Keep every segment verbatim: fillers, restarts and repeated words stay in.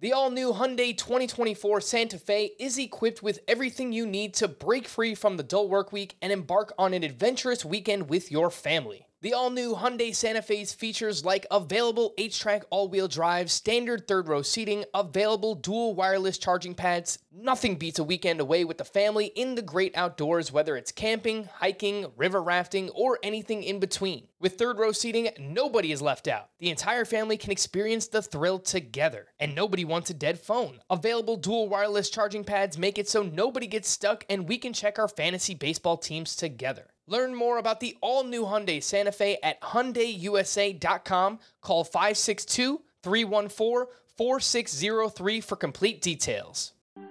The all-new Hyundai twenty twenty-four Santa Fe is equipped with everything you need to break free from the dull work week and embark on an adventurous weekend with your family. The all-new Hyundai Santa Fe's features like available H-Track all-wheel drive, standard third-row seating, available dual wireless charging pads. Nothing beats a weekend away with the family in the great outdoors, whether it's camping, hiking, river rafting, or anything in between. With third-row seating, nobody is left out. The entire family can experience the thrill together, and nobody wants a dead phone. Available dual wireless charging pads make it so nobody gets stuck, and we can check our fantasy baseball teams together. Learn more about the all-new Hyundai Santa Fe at Hyundai U S A dot com. Call five six two, three one four, four six zero three for complete details.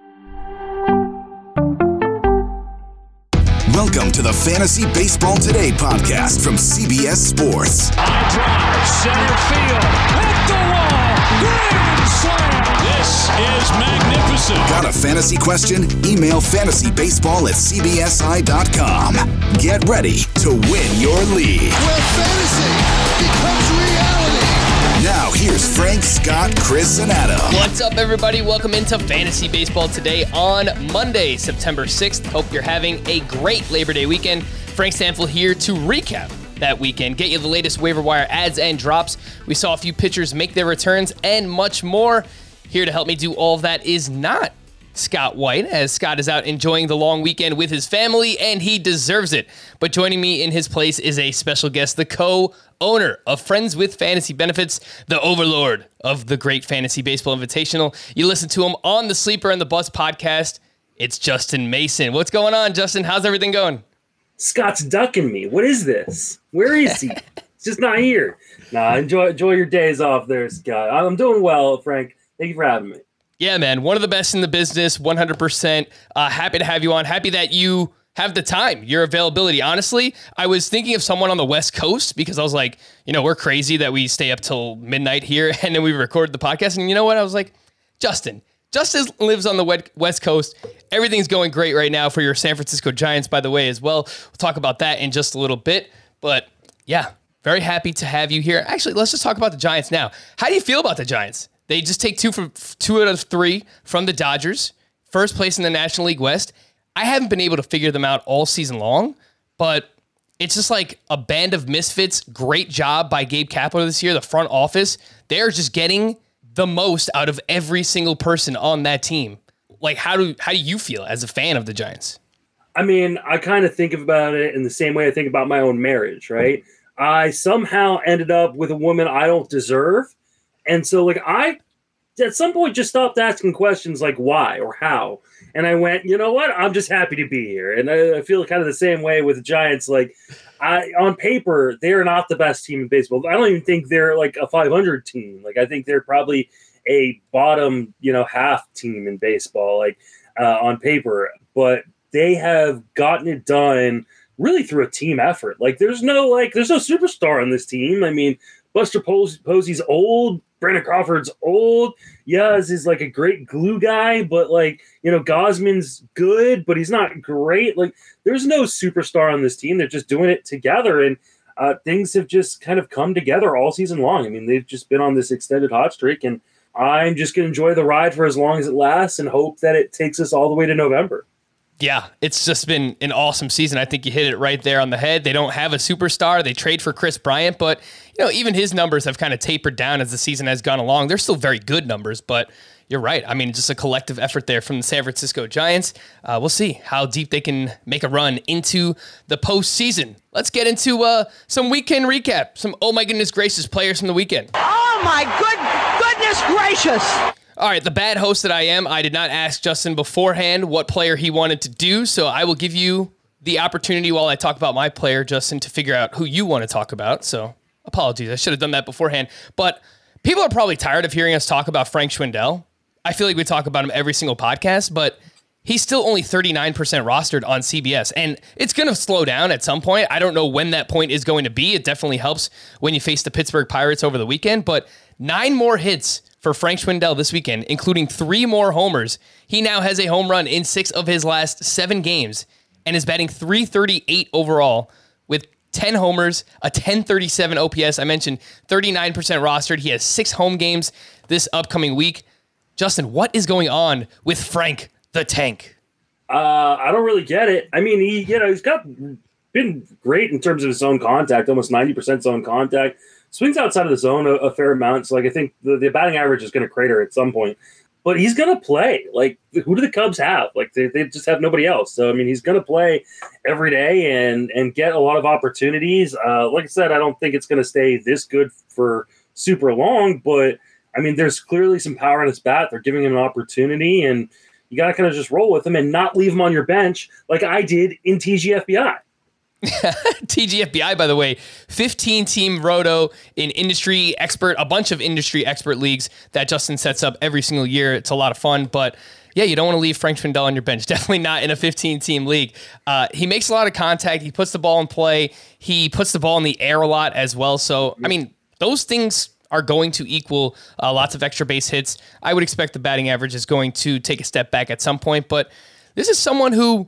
Welcome to the Fantasy Baseball Today podcast from C B S Sports. High drive, center field, hit the wall, grand slam. This is magnificent. Got a fantasy question? Email fantasybaseball at c b s i dot com. Get ready to win your league. Where fantasy becomes reality. Now here's Frank, Scott, Chris, and Adam. What's up, everybody? Welcome into Fantasy Baseball Today on Monday, September sixth. Hope you're having a great Labor Day weekend. Frank Stanfield here to recap that weekend, get you the latest waiver wire ads and drops. We saw a few pitchers make their returns and much more. Here to help me do all of that is not Scott White, as Scott is out enjoying the long weekend with his family, and he deserves it. But joining me in his place is a special guest, the co-owner of Friends with Fantasy Benefits, the overlord of the Great Fantasy Baseball Invitational. You listen to him on the Sleeper and the Buzz podcast. It's Justin Mason. What's going on, Justin? How's everything going? Scott's ducking me. What is this? Where is he? He's just not here. Nah, enjoy enjoy your days off there, Scott. I'm doing well, Frank. Thank you for having me. Yeah, man. One of the best in the business, one hundred percent. Uh, happy to have you on. Happy that you have the time, your availability. Honestly, I was thinking of someone on the West Coast because I was like, you know, we're crazy that we stay up till midnight here and then we record the podcast. And you know what? I was like, Justin. Justin lives on the West Coast. Everything's going great right now for your San Francisco Giants, by the way, as well. We'll talk about that in just a little bit. But yeah, very happy to have you here. Actually, let's just talk about the Giants now. How do you feel about the Giants? They just take two from two out of three from the Dodgers, first place in the National League West. I haven't been able to figure them out all season long, but it's just like a band of misfits. Great job by Gabe Kapler this year, the front office. They're just getting the most out of every single person on that team. Like, how do how do you feel as a fan of the Giants? I mean, I kind of think about it in the same way I think about my own marriage, right? I somehow ended up with a woman I don't deserve. And so, like, I, at some point, just stopped asking questions like why or how. And I went, you know what? I'm just happy to be here. And I, I feel kind of the same way with the Giants. Like, I on paper, they're not the best team in baseball. I don't even think they're, like, a five hundred team. Like, I think they're probably a bottom, you know, half team in baseball, like, uh, on paper. But they have gotten it done really through a team effort. Like, there's no, like, there's no superstar on this team. I mean, Buster Posey's old. Brandon Crawford's old. Yaz is like a great glue guy, but like, you know, Gosman's good, but he's not great. Like, there's no superstar on this team. They're just doing it together, and uh, things have just kind of come together all season long. I mean, they've just been on this extended hot streak, and I'm just going to enjoy the ride for as long as it lasts and hope that it takes us all the way to November. Yeah, it's just been an awesome season. I think you hit it right there on the head. They don't have a superstar. They trade for Chris Bryant, but you know, even his numbers have kind of tapered down as the season has gone along. They're still very good numbers, but you're right. I mean, just a collective effort there from the San Francisco Giants. Uh, we'll see how deep they can make a run into the postseason. Let's get into uh, some weekend recap. Some, oh my goodness gracious, players from the weekend. Oh my good goodness gracious. All right, the bad host that I am, I did not ask Justin beforehand what player he wanted to do, so I will give you the opportunity while I talk about my player, Justin, to figure out who you want to talk about. So apologies, I should have done that beforehand. But people are probably tired of hearing us talk about Frank Schwindel. I feel like we talk about him every single podcast, but he's still only thirty-nine percent rostered on C B S, and it's going to slow down at some point. I don't know when that point is going to be. It definitely helps when you face the Pittsburgh Pirates over the weekend, but nine more hits for Frank Schwindel this weekend, including three more homers. He now has a home run in six of his last seven games and is batting three thirty-eight overall with ten homers, a ten thirty-seven O P S. I mentioned thirty-nine percent rostered. He has six home games this upcoming week. Justin, what is going on with Frank the Tank? Uh, I don't really get it. I mean, he, you know, he's got been great in terms of his zone contact, almost ninety percent zone contact. Swings outside of the zone a, a fair amount. So, like, I think the, the batting average is going to crater at some point. But he's going to play. Like, who do the Cubs have? Like, they, they just have nobody else. So, I mean, he's going to play every day and and get a lot of opportunities. Uh, like I said, I don't think it's going to stay this good for super long. But, I mean, there's clearly some power in his bat. They're giving him an opportunity. And you got to kind of just roll with him and not leave him on your bench like I did in T G F B I. T G F B I, by the way, fifteen-team roto in industry expert, a bunch of industry expert leagues that Justin sets up every single year. It's a lot of fun, but yeah, you don't want to leave Frank Schwindel on your bench. Definitely not in a fifteen-team league. Uh, he makes a lot of contact. He puts the ball in play. He puts the ball in the air a lot as well. So, I mean, those things are going to equal uh, lots of extra base hits. I would expect the batting average is going to take a step back at some point, but this is someone who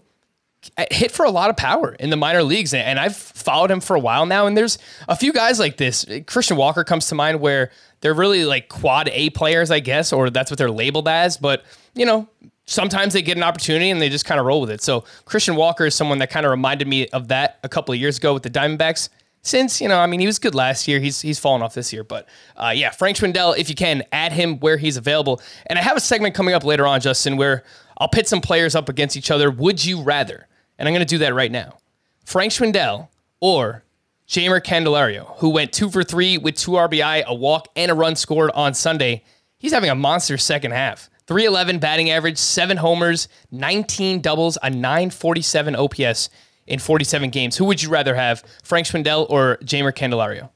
hit for a lot of power in the minor leagues, and I've followed him for a while now, and there's a few guys like this. Christian Walker comes to mind where they're really like quad A players, I guess, or that's what they're labeled as, but, you know, sometimes they get an opportunity and they just kind of roll with it. So Christian Walker is someone that kind of reminded me of that a couple of years ago with the Diamondbacks. Since, you know, I mean, he was good last year. He's he's fallen off this year. But, uh, yeah, Frank Schwindel, if you can, add him where he's available. And I have a segment coming up later on, Justin, where I'll pit some players up against each other. Would you rather? And I'm going to do that right now. Frank Schwindel or Jeimer Candelario, who went two for three with two R B I, a walk, and a run scored on Sunday. He's having a monster second half. three eleven batting average, seven homers, nineteen doubles, a nine forty-seven O P S in forty-seven games. Who would you rather have, Frank Schwindel or Jeimer Candelario?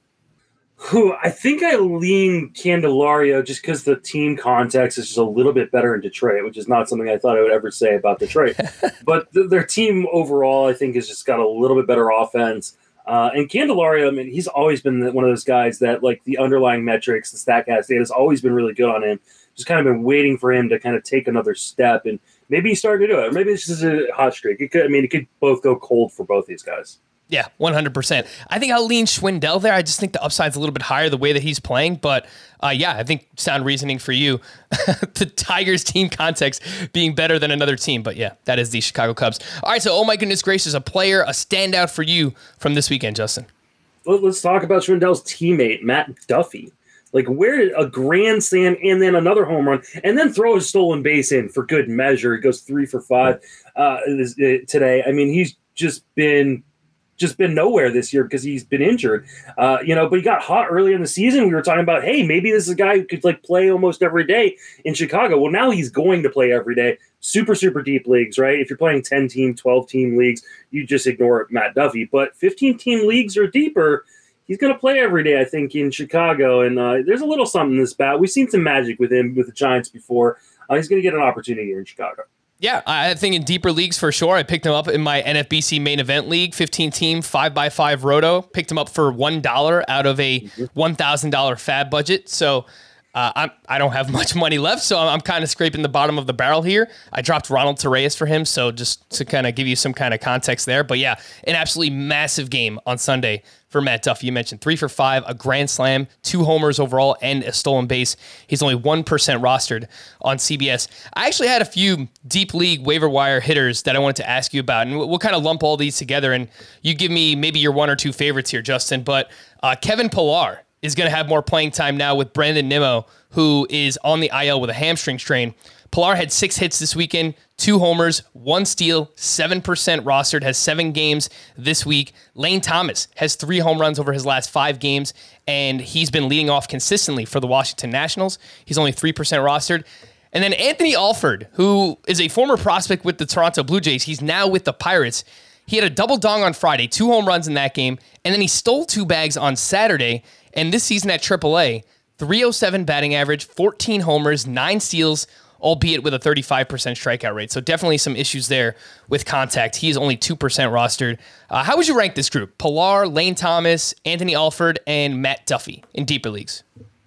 Who I think I lean Candelario just because the team context is just a little bit better in Detroit, which is not something I thought I would ever say about Detroit. But th- their team overall, I think, has just got a little bit better offense. Uh, and Candelario, I mean, he's always been one of those guys that, like, the underlying metrics, the StatCast data has always been really good on him. Just kind of been waiting for him to kind of take another step, and maybe he's starting to do it. Or maybe it's just a hot streak. It could, I mean, it could both go cold for both these guys. Yeah, one hundred percent. I think I'll lean Schwindel there. I just think the upside's a little bit higher the way that he's playing. But, uh, yeah, I think sound reasoning for you. The Tigers team context being better than another team. But, yeah, that is the Chicago Cubs. All right, so, oh, my goodness gracious, a player, a standout for you from this weekend, Justin. Let's talk about Schwindel's teammate, Matt Duffy. Like, where did a grand slam and then another home run and then throw a stolen base in for good measure? He goes three for five uh, today. I mean, he's just been just been nowhere this year because he's been injured. Uh, you know, but he got hot early in the season. We were talking about, hey, maybe this is a guy who could like play almost every day in Chicago. Well, now he's going to play every day. Super, super deep leagues, right? If you're playing ten-team, twelve-team leagues, you just ignore Matt Duffy. But fifteen-team leagues or deeper, he's going to play every day, I think, in Chicago. And uh, there's a little something in this bat. We've seen some magic with him with the Giants before. Uh, he's going to get an opportunity here in Chicago. Yeah, I think in deeper leagues for sure. I picked him up in my N F B C main event league, fifteen-team, five by five roto. Picked him up for one dollar out of a one thousand dollars fab budget. So uh, I'm, I don't have much money left, so I'm, I'm kind of scraping the bottom of the barrel here. I dropped Ronald Torreyes for him, so just to kind of give you some kind of context there. But yeah, an absolutely massive game on Sunday for Matt Duffy. You mentioned three for five, a grand slam, two homers overall, and a stolen base. He's only one percent rostered on C B S. I actually had a few deep league waiver wire hitters that I wanted to ask you about, and we'll, we'll kind of lump all these together, and you give me maybe your one or two favorites here, Justin. But uh, Kevin Pillar is going to have more playing time now with Brandon Nimmo, who is on the I L with a hamstring strain. Pillar had six hits this weekend, two homers, one steal, seven percent rostered, has seven games this week. Lane Thomas has three home runs over his last five games, and he's been leading off consistently for the Washington Nationals. He's only three percent rostered. And then Anthony Alford, who is a former prospect with the Toronto Blue Jays, he's now with the Pirates. He had a double dong on Friday, two home runs in that game, and then he stole two bags on Saturday. And this season at triple A, three oh seven batting average, fourteen homers, nine steals, albeit with a thirty-five percent strikeout rate. So definitely some issues there with contact. He is only two percent rostered. Uh, how would you rank this group? Pillar, Lane Thomas, Anthony Alford, and Matt Duffy in deeper leagues?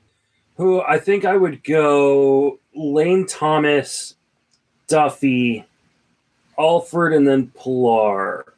Who I think I would go Lane Thomas, Duffy, Alford, and then Pillar.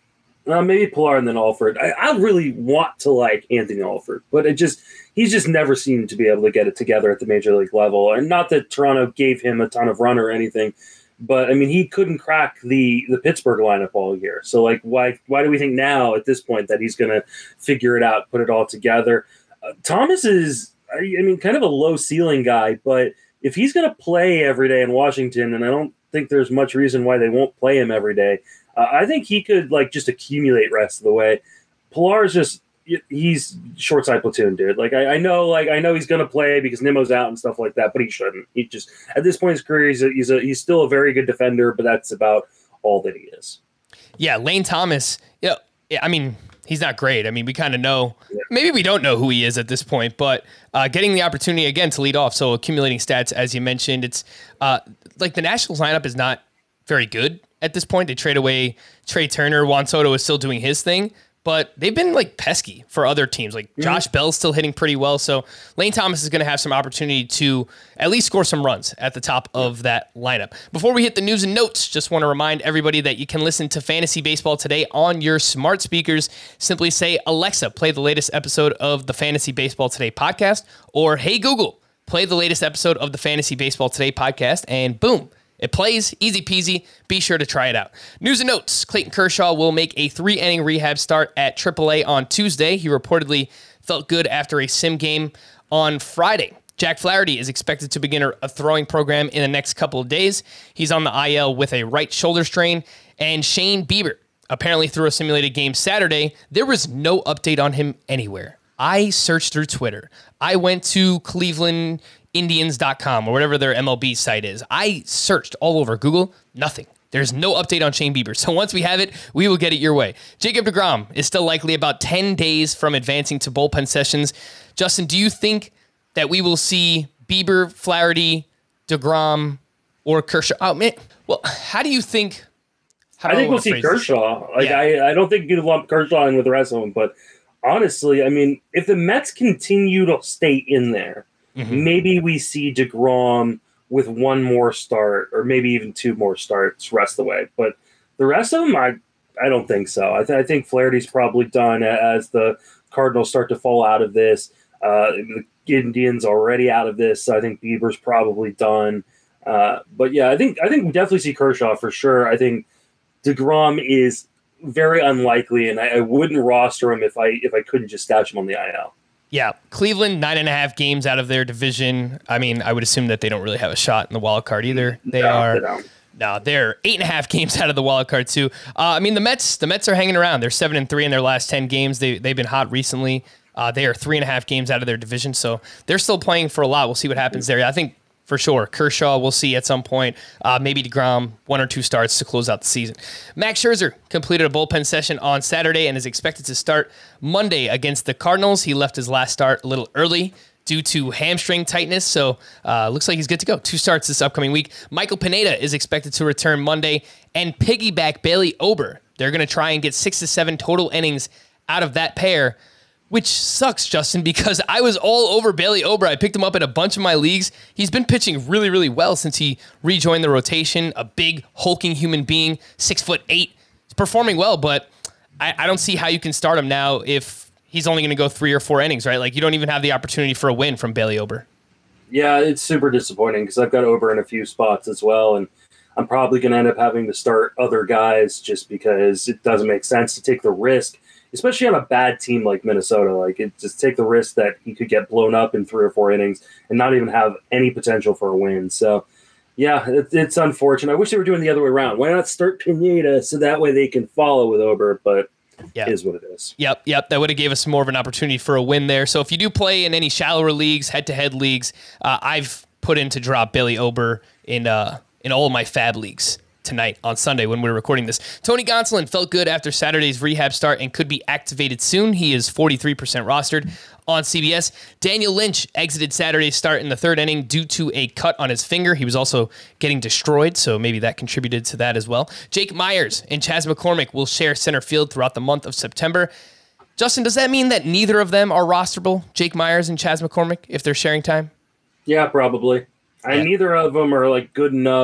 Uh, maybe Pilar and then Alford. I, I really want to like Anthony Alford, but it just he's just never seemed to be able to get it together at the major league level. And not that Toronto gave him a ton of run or anything, but I mean he couldn't crack the the Pittsburgh lineup all year. So like why why do we think now at this point that he's going to figure it out, put it all together? Uh, Thomas is I, I mean kind of a low ceiling guy, but if he's going to play every day in Washington, and I don't think there's much reason why they won't play him every day. Uh, I think he could like just accumulate rest of the way. Pilar's just he's short side platoon, dude. Like I, I know, like I know he's gonna play because Nimmo's out and stuff like that, but he shouldn't. He just at this point in his career, he's a, he's a, he's still a very good defender, but that's about all that he is. Yeah, Lane Thomas. Yeah, yeah I mean he's not great. I mean we kind of know. Yeah. Maybe we don't know who he is at this point, but uh, getting the opportunity again to lead off, so accumulating stats as you mentioned, it's uh, like the Nationals lineup is not very good. At this point, they trade away Trey Turner. Juan Soto is still doing his thing, but they've been like pesky for other teams. Like mm-hmm. Josh Bell's still hitting pretty well. So Lane Thomas is going to have some opportunity to at least score some runs at the top of that lineup. Before we hit the news and notes, just want to remind everybody that you can listen to Fantasy Baseball Today on your smart speakers. Simply say, Alexa, play the latest episode of the Fantasy Baseball Today podcast, or hey, Google, play the latest episode of the Fantasy Baseball Today podcast, and boom. It plays, easy peasy. Be sure to try it out. News and notes. Clayton Kershaw will make a three-inning rehab start at triple A on Tuesday. He reportedly felt good after a sim game on Friday. Jack Flaherty is expected to begin a throwing program in the next couple of days. He's on the I L with a right shoulder strain. And Shane Bieber apparently threw a simulated game Saturday. There was no update on him anywhere. I searched through Twitter. I went to Cleveland Indians dot com or whatever their M L B site is. I searched all over Google, nothing. There's no update on Shane Bieber. So once we have it, we will get it your way. Jacob deGrom is still likely about ten days from advancing to bullpen sessions. Justin, do you think that we will see Bieber, Flaherty, deGrom, or Kershaw? Oh, man. Well, how do you think? How I think we'll see Kershaw. Like yeah. I, I don't think you lump Kershaw in with the rest of them, but honestly, I mean, if the Mets continue to stay in there, mm-hmm. maybe we see deGrom with one more start or maybe even two more starts rest of the way. But the rest of them, I I don't think so. I, th- I think Flaherty's probably done as the Cardinals start to fall out of this. Uh, the Indians already out of this, so I think Bieber's probably done. Uh, but yeah, I think I think we definitely see Kershaw for sure. I think deGrom is very unlikely, and I, I wouldn't roster him if I if I couldn't just stash him on the I L. Yeah, Cleveland, nine and a half games out of their division. I mean, I would assume that they don't really have a shot in the wild card either. They no, are. They don't. No, they're eight and a half games out of the wild card too. Uh, I mean, the Mets, the Mets are hanging around. They're seven and three in their last ten games. They they've been hot recently. Uh, they are three and a half games out of their division, so they're still playing for a lot. We'll see what happens there. I think for sure Kershaw we'll see at some point. Uh, maybe deGrom, one or two starts to close out the season. Max Scherzer completed a bullpen session on Saturday and is expected to start Monday against the Cardinals. He left his last start a little early due to hamstring tightness, so uh, looks like he's good to go. Two starts this upcoming week. Michael Pineda is expected to return Monday and piggyback Bailey Ober. They're going to try and get six to seven total innings out of that pair, which sucks, Justin, because I was all over Bailey Ober. I picked him up in a bunch of my leagues. He's been pitching really, really well since he rejoined the rotation. A big, hulking human being, six foot eight. He's performing well, but I, I don't see how you can start him now if he's only going to go three or four innings, right? Like, you don't even have the opportunity for a win from Bailey Ober. Yeah, it's super disappointing because I've got Ober in a few spots as well, and I'm probably going to end up having to start other guys just because it doesn't make sense to take the risk, especially on a bad team like Minnesota. Like, it just take the risk that he could get blown up in three or four innings and not even have any potential for a win. So, yeah, it, it's unfortunate. I wish they were doing the other way around. Why not start Pineda so that way they can follow with Ober? But yeah. It is what it is. Yep, yep. That would have gave us more of an opportunity for a win there. So if you do play in any shallower leagues, head-to-head leagues, uh, I've put in to drop Bailey Ober in uh, in all of my fab leagues tonight on Sunday when we're recording this. Tony Gonsolin felt good after Saturday's rehab start and could be activated soon. He is forty-three percent rostered on C B S. Daniel Lynch exited Saturday's start in the third inning due to a cut on his finger. He was also getting destroyed, so maybe that contributed to that as well. Jake Myers and Chas McCormick will share center field throughout the month of September. Justin, does that mean that neither of them are rosterable, Jake Myers and Chas McCormick, if they're sharing time? Yeah, probably. Yeah. And neither of them are like good enough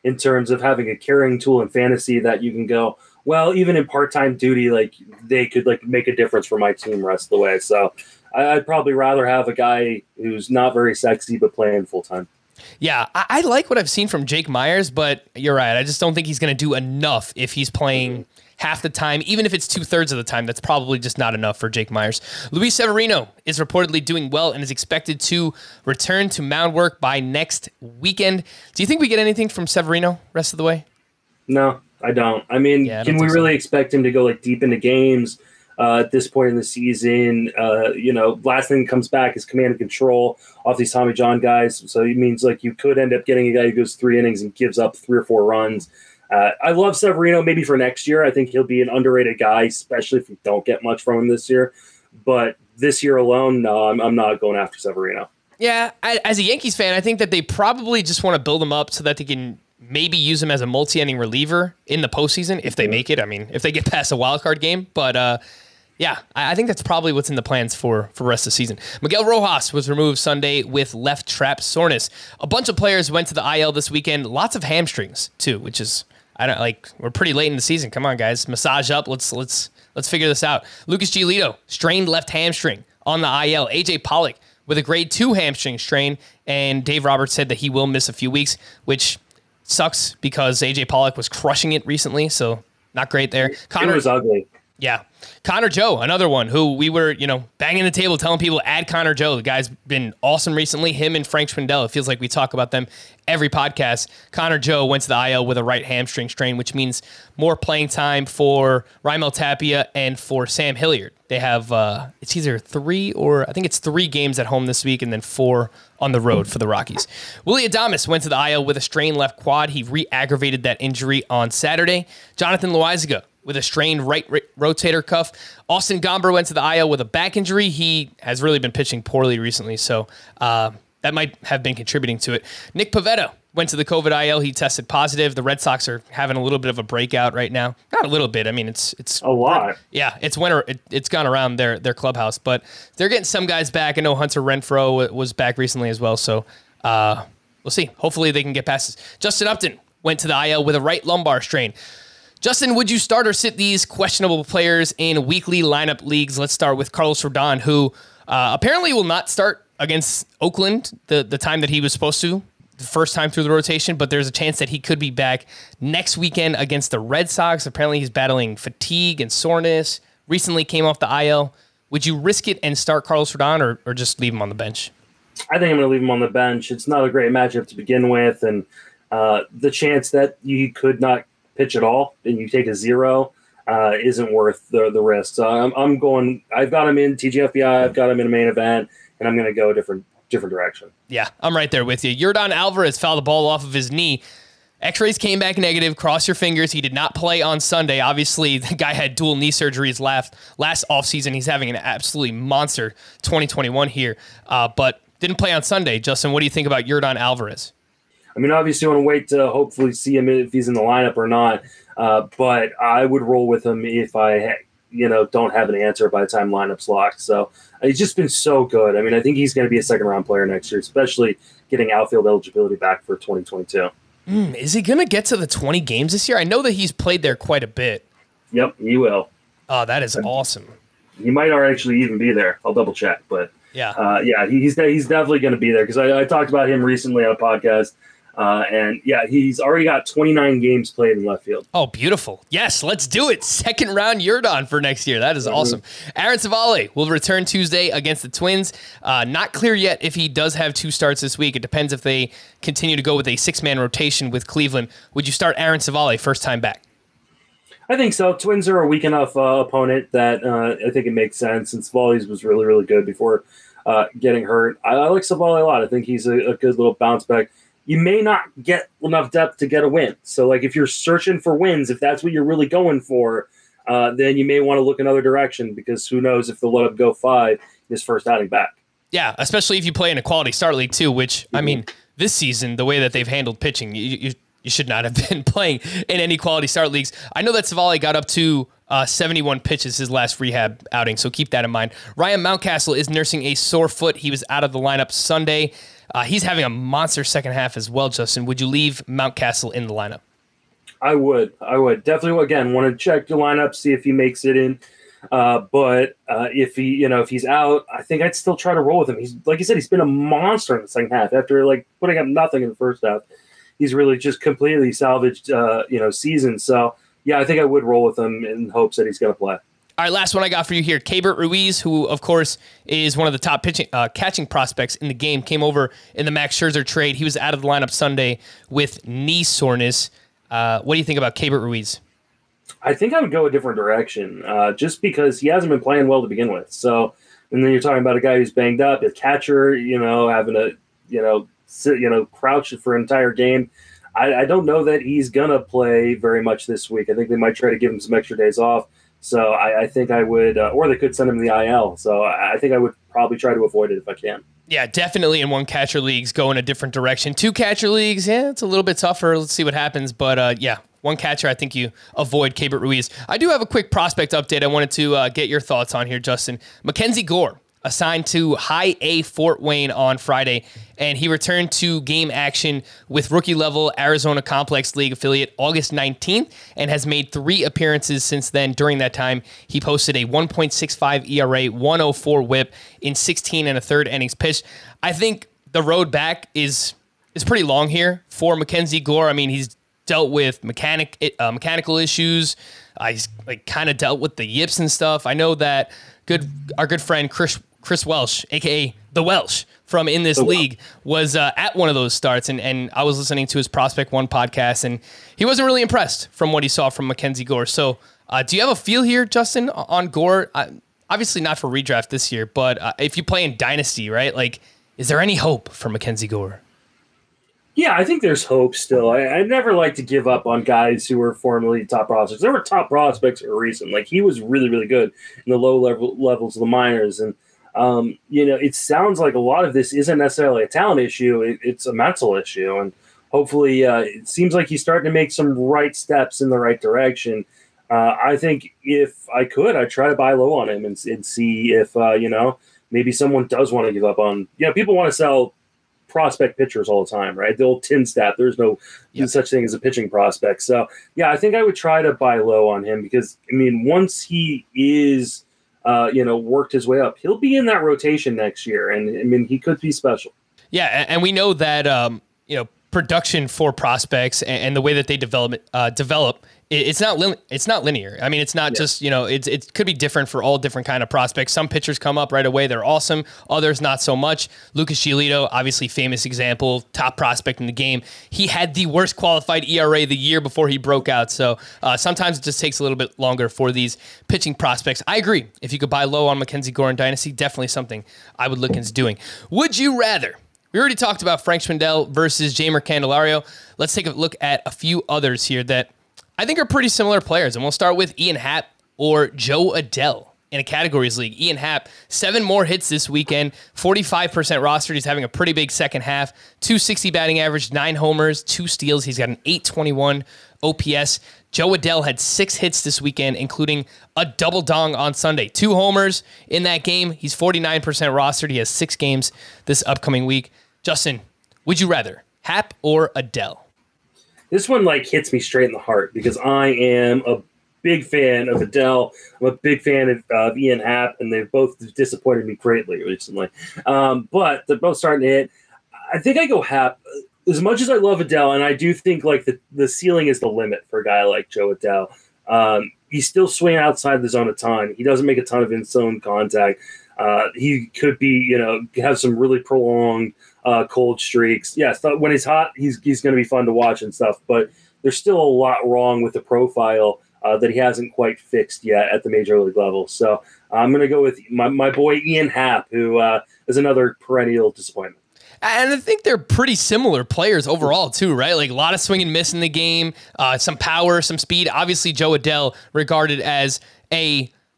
in terms of having a carrying tool in fantasy that you can go, well, even in part-time duty, like they could like make a difference for my team rest of the way. So I'd probably rather have a guy who's not very sexy but playing full-time. Yeah, I, I like what I've seen from Jake Myers, but you're right. I just don't think he's going to do enough if he's playing half the time. Even if it's two-thirds of the time, that's probably just not enough for Jake Myers. Luis Severino is reportedly doing well and is expected to return to mound work by next weekend. Do you think we get anything from Severino rest of the way? No, I don't. I mean, Yeah, I don't can we think really so. expect him to go like deep into games uh, at this point in the season? Uh, you know, last thing that comes back is command and control off these Tommy John guys. So it means like you could end up getting a guy who goes three innings and gives up three or four runs. Uh, I love Severino maybe for next year. I think he'll be an underrated guy, especially if we don't get much from him this year. But this year alone, no, I'm, I'm not going after Severino. Yeah, I, as a Yankees fan, I think that they probably just want to build him up so that they can maybe use him as a multi-inning reliever in the postseason if they make it. I mean, if they get past a wild card game. But uh, yeah, I, I think that's probably what's in the plans for for the rest of the season. Miguel Rojas was removed Sunday with left trap soreness. A bunch of players went to the I L this weekend. Lots of hamstrings too, which is I don't like. We're pretty late in the season. Come on, guys, massage up. Let's let's let's figure this out. Lucas Giolito strained left hamstring on the I L. A J Pollock with a grade two hamstring strain, and Dave Roberts said that he will miss a few weeks, which sucks because A J Pollock was crushing it recently, so not great there. Connor It was ugly. Yeah. Connor Joe, another one who we were, you know, banging the table telling people add Connor Joe. The guy's been awesome recently. Him and Frank Schwindel. It feels like we talk about them every podcast. Connor Joe went to the I L with a right hamstring strain, which means more playing time for Raimel Tapia and for Sam Hilliard. They have, uh, it's either three or I think it's three games at home this week and then four on the road for the Rockies. Willie Adames went to the I L with a strained left quad. He re-aggravated that injury on Saturday. Jonathan Loaizaga with a strained right r- rotator cuff. Austin Gomber went to the I L with a back injury. He has really been pitching poorly recently, so uh, that might have been contributing to it. Nick Pivetta went to the COVID I L. He tested positive. The Red Sox are having a little bit of a breakout right now. Not a little bit. I mean, it's it's A lot. Yeah, it's winter. It, it's gone around their their clubhouse, but they're getting some guys back. I know Hunter Renfroe was back recently as well, so uh, we'll see. Hopefully they can get past this. Justin Upton went to the I L with a right lumbar strain. Justin, would you start or sit these questionable players in weekly lineup leagues? Let's start with Carlos Rodon, who uh, apparently will not start against Oakland the, the time that he was supposed to, the first time through the rotation, but there's a chance that he could be back next weekend against the Red Sox. Apparently he's battling fatigue and soreness. Recently came off the I L. Would you risk it and start Carlos Rodon or, or just leave him on the bench? I think I'm going to leave him on the bench. It's not a great matchup to begin with, and uh, the chance that you could not pitch at all and you take a zero uh, isn't worth the the risk. So I'm, I'm going. I've got him in T G F B I. I've got him in a main event, and I'm going to go a different different direction. Yeah, I'm right there with you. Yordan Alvarez fouled the ball off of his knee. X-rays came back negative. Cross your fingers. He did not play on Sunday. Obviously, the guy had dual knee surgeries last last offseason. He's having an absolutely monster twenty twenty-one here, uh, but didn't play on Sunday. Justin, what do you think about Yordan Alvarez? I mean, obviously, you want to wait to hopefully see him if he's in the lineup or not. Uh, but I would roll with him if I, you know, don't have an answer by the time lineup's locked. So he's just been so good. I mean, I think he's going to be a second round player next year, especially getting outfield eligibility back for twenty twenty-two. Mm, is he going to get to the twenty games this year? I know that he's played there quite a bit. Yep, he will. Oh, that is awesome. He might actually even be there. I'll double check, but Yeah. uh, yeah, he, he's he's definitely going to be there because I, I talked about him recently on a podcast. Uh, and yeah, he's already got twenty-nine games played in left field. Oh, beautiful. Yes, let's do it. Second round Yordan for next year. That is mm-hmm. awesome. Aaron Savale will return Tuesday against the Twins. Uh, not clear yet if he does have two starts this week. It depends if they continue to go with a six-man rotation with Cleveland. Would you start Aaron Savale first time back? I think so. Twins are a weak enough uh, opponent that uh, I think it makes sense. And Savale was really, really good before uh, getting hurt. I, I like Savale a lot. I think he's a, a good little bounce back. You may not get enough depth to get a win. So, like, if you're searching for wins, if that's what you're really going for, uh, then you may want to look another direction because who knows if they'll let him go five his first outing back. Yeah, especially if you play in a quality start league too, which, mm-hmm. I mean, this season, the way that they've handled pitching, you, you, you should not have been playing in any quality start leagues. I know that Savale got up to uh, seventy-one pitches his last rehab outing, so keep that in mind. Ryan Mountcastle is nursing a sore foot. He was out of the lineup Sunday. Uh, he's having a monster second half as well, Justin. Would you leave Mountcastle in the lineup? I would. I would. Definitely, again, want to check your lineup, see if he makes it in. Uh, but uh, if he, you know, if he's out, I think I'd still try to roll with him. He's, like you said, he's been a monster in the second half. After, like, putting up nothing in the first half, he's really just completely salvaged, uh, you know, season. So, yeah, I think I would roll with him in hopes that he's going to play. All right, last one I got for you here. Keibert Ruiz, who, of course, is one of the top pitching, uh, catching prospects in the game, came over in the Max Scherzer trade. He was out of the lineup Sunday with knee soreness. Uh, what do you think about Keibert Ruiz? I think I would go a different direction, uh, just because he hasn't been playing well to begin with. So, and then you're talking about a guy who's banged up, a catcher, you know, having to, you know, sit, you know, crouch for an entire game. I, I don't know that he's gonna play very much this week. I think they might try to give him some extra days off. So I, I think I would, uh, or they could send him to the I L. So I, I think I would probably try to avoid it if I can. Yeah, definitely in one catcher leagues, go in a different direction. Two catcher leagues, yeah, it's a little bit tougher. Let's see what happens. But uh, yeah, one catcher, I think you avoid Keibert Ruiz. I do have a quick prospect update I wanted to uh, get your thoughts on here, Justin. Mackenzie Gore, assigned to High A Fort Wayne on Friday, and he returned to game action with rookie-level Arizona Complex League affiliate August nineteenth and has made three appearances since then. During that time, he posted a one point six five E R A, one oh four whip in sixteen and a third innings pitched. I think the road back is is pretty long here for Mackenzie Gore. I mean, he's dealt with mechanic uh, mechanical issues. Uh, he's like kind of dealt with the yips and stuff. I know that good our good friend Chris Chris Welsh, a k a. The Welsh, from In This League, was uh, at one of those starts, and, and I was listening to his Prospect One podcast, and he wasn't really impressed from what he saw from Mackenzie Gore. So uh, do you have a feel here, Justin, on Gore? Uh, obviously not for redraft this year, but uh, if you play in Dynasty, right, like, is there any hope for Mackenzie Gore? Yeah, I think there's hope still. I, I never like to give up on guys who were formerly top prospects. They were top prospects for a reason. Like, he was really, really good in the low level levels of the minors. And, um, you know, it sounds like a lot of this isn't necessarily a talent issue. It, it's a mental issue. And hopefully uh, it seems like he's starting to make some right steps in the right direction. Uh, I think if I could, I'd try to buy low on him and, and see if, uh, you know, maybe someone does want to give up on, you know, people want to sell prospect pitchers all the time, right? The old tin stat. There's no yep. such thing as a pitching prospect. So, yeah, I think I would try to buy low on him because, I mean, once he is, uh, you know, worked his way up, he'll be in that rotation next year. And, I mean, he could be special. Yeah, and we know that, um, you know, production for prospects and, and the way that they develop, uh, develop, it's not li- it's not linear. I mean, it's not yeah. just, you know, it's it could be different for all different kind of prospects. Some pitchers come up right away, they're awesome. Others not so much. Lucas Giolito, obviously famous example, top prospect in the game. He had the worst qualified E R A the year before he broke out. So uh, sometimes it just takes a little bit longer for these pitching prospects. I agree. If you could buy low on Mackenzie Gore in Dynasty, definitely something I would look into doing. Would you rather? We already talked about Frank Schwindel versus Jeimer Candelario. Let's take a look at a few others here that I think are pretty similar players, and we'll start with Ian Happ or Joe Adell in a categories league. Ian Happ, seven more hits this weekend, forty-five percent rostered. He's having a pretty big second half, two sixty batting average, nine homers, two steals. He's got an eight twenty-one O P S. Joe Adell had six hits this weekend, including a double dong on Sunday. Two homers in that game. He's forty-nine percent rostered. He has six games this upcoming week. Justin, would you rather Happ or Adell? This one like hits me straight in the heart because I am a big fan of Adell. I'm a big fan of, of Ian Happ, and they've both disappointed me greatly recently. Um, but they're both starting to hit. I think I go Happ. As much as I love Adell, and I do think like the, the ceiling is the limit for a guy like Joe Adell. Um, he's still swinging outside the zone a ton. He doesn't make a ton of in-zone contact. Uh, he could be, you know, have some really prolonged Uh, cold streaks. Yeah, so when he's hot, he's he's going to be fun to watch and stuff, but there's still a lot wrong with the profile uh, that he hasn't quite fixed yet at the major league level. So I'm going to go with my, my boy Ian Happ, who uh, is another perennial disappointment. And I think they're pretty similar players overall, too, right? Like a lot of swing and miss in the game, uh, some power, some speed. Obviously, Joe Adell regarded as a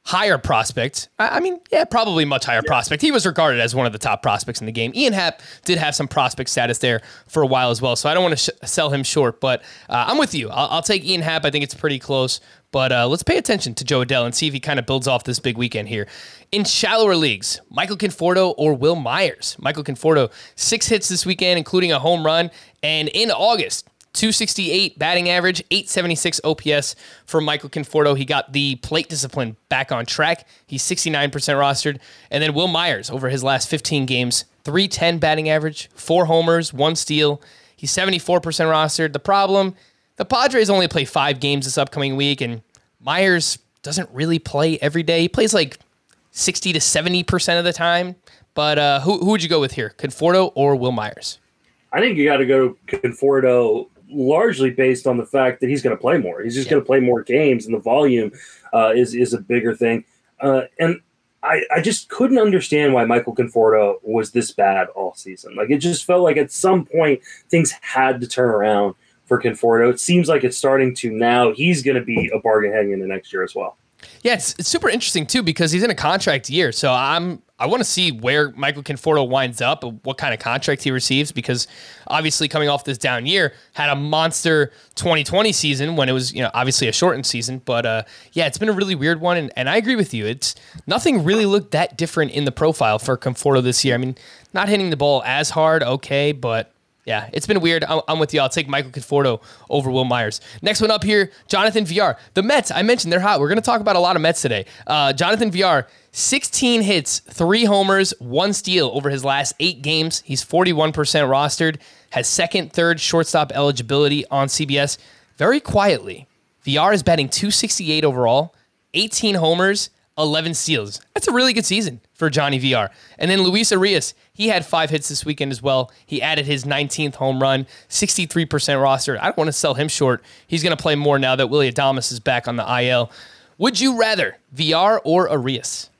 higher prospect. I, I mean, yeah, probably much higher yeah. prospect. He was regarded as one of the top prospects in the game. Ian Happ did have some prospect status there for a while as well, so I don't want to sh- sell him short, but uh, I'm with you. I'll, I'll take Ian Happ. I think it's pretty close, but uh, let's pay attention to Jo Adell and see if he kind of builds off this big weekend here. In shallower leagues, Michael Conforto or Will Myers? Michael Conforto, six hits this weekend, including a home run, and in August, two sixty-eight batting average, eight seventy-six O P S for Michael Conforto. He got the plate discipline back on track. He's sixty-nine percent rostered. And then Will Myers, over his last fifteen games, three ten batting average, four homers, one steal. He's seventy-four percent rostered. The problem, the Padres only play five games this upcoming week, and Myers doesn't really play every day. He plays like sixty to seventy percent of the time. But uh, who, who would you go with here, Conforto or Will Myers? I think you got to go Conforto, largely based on the fact that he's going to play more. He's just yeah. going to play more games, and the volume uh, is is a bigger thing. Uh, and I, I just couldn't understand why Michael Conforto was this bad all season. Like, it just felt like at some point things had to turn around for Conforto. It seems like it's starting to now. He's going to be a bargain heading into next year as well. Yeah, it's, it's super interesting, too, because he's in a contract year. So I'm I want to see where Michael Conforto winds up, what kind of contract he receives, because obviously coming off this down year, had a monster twenty twenty season when it was, you know, obviously a shortened season. But uh, yeah, it's been a really weird one. And, and I agree with you. It's nothing really looked that different in the profile for Conforto this year. I mean, not hitting the ball as hard, okay, but yeah, it's been weird. I'm, I'm with you. I'll take Michael Conforto over Will Myers. Next one up here, Jonathan Villar. The Mets, I mentioned they're hot. We're going to talk about a lot of Mets today. Uh, Jonathan Villar, sixteen hits, three homers, one steal over his last eight games. He's forty-one percent rostered, has second, third shortstop eligibility on C B S. Very quietly, Villar is batting two sixty-eight overall, eighteen homers, eleven steals. That's a really good season for Johnny Villar. And then Luis Arias, he had five hits this weekend as well. He added his nineteenth home run, sixty-three percent roster. I don't want to sell him short. He's going to play more now that Willy Adames is back on the I L. Would you rather Villar or Arias?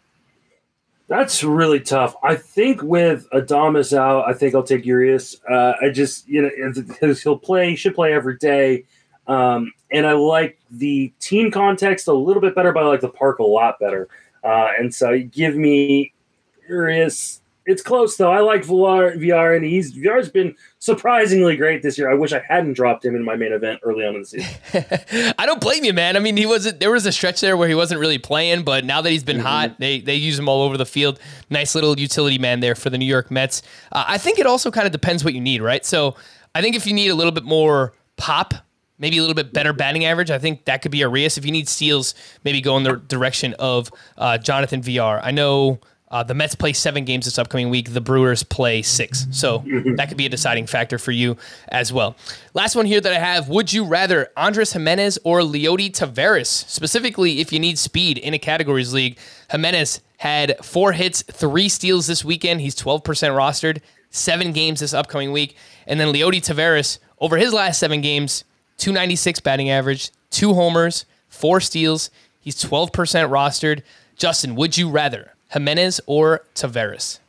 That's really tough. I think with Adames out, I think I'll take Urias. Uh, I just, you know, because he'll play, should play every day. Um, and I like the team context a little bit better, but I like the park a lot better. Uh, and so give me Urias. It's close, though. I like Villar, Villar, and he's Villar's been surprisingly great this year. I wish I hadn't dropped him in my main event early on in the season. I don't blame you, man. I mean, he wasn't. There was a stretch there where he wasn't really playing, but now that he's been mm-hmm. hot, they they use him all over the field. Nice little utility man there for the New York Mets. Uh, I think it also kind of depends what you need, right? So I think if you need a little bit more pop, maybe a little bit better batting average, I think that could be Arias. If you need steals, maybe go in the direction of uh, Jonathan Villar. I know. Uh, the Mets play seven games this upcoming week. The Brewers play six. So that could be a deciding factor for you as well. Last one here that I have. Would you rather Andres Gimenez or Leody Taveras? Specifically, if you need speed in a categories league, Gimenez had four hits, three steals this weekend. He's twelve percent rostered, seven games this upcoming week. And then Leody Taveras, over his last seven games, two ninety-six batting average, two homers, four steals. He's twelve percent rostered. Justin, would you rather Gimenez or Taveras?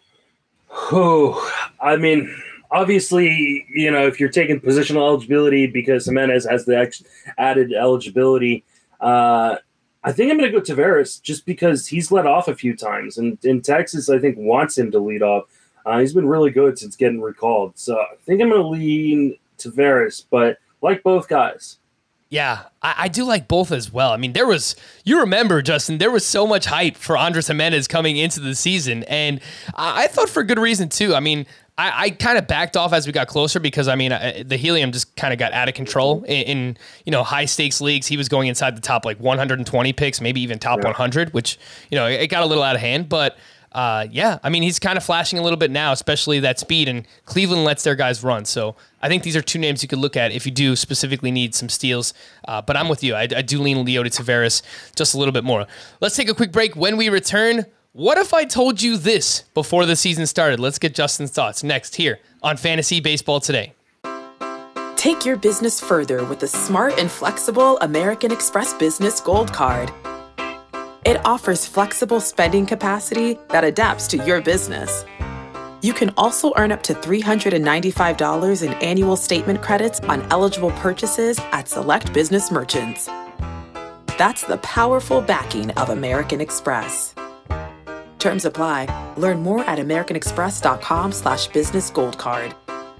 Oh, I mean, obviously, you know, if you're taking positional eligibility because Gimenez has the ex- added eligibility, uh, I think I'm going to go Taveras just because he's led off a few times. And in Texas, I think, wants him to lead off. Uh, he's been really good since getting recalled. So I think I'm going to lean Taveras, but like both guys. Yeah, I, I do like both as well. I mean, there was, you remember, Justin, there was so much hype for Andres Gimenez coming into the season, and I, I thought for good reason, too. I mean, I, I kind of backed off as we got closer because, I mean, I, the helium just kind of got out of control in, in, you know, high-stakes leagues. He was going inside the top, like, one hundred twenty picks, maybe even top yeah. one hundred, which, you know, it got a little out of hand, but Uh, yeah, I mean, he's kind of flashing a little bit now, especially that speed, and Cleveland lets their guys run. So I think these are two names you could look at if you do specifically need some steals. Uh, but I'm with you. I, I do lean Leody Taveras just a little bit more. Let's take a quick break. When we return, what if I told you this before the season started? Let's get Justin's thoughts next here on Fantasy Baseball Today. Take your business further with the smart and flexible American Express Business Gold Card. It offers flexible spending capacity that adapts to your business. You can also earn up to three hundred ninety-five dollars in annual statement credits on eligible purchases at select business merchants. That's the powerful backing of American Express. Terms apply. Learn more at americanexpress.com slash business gold card.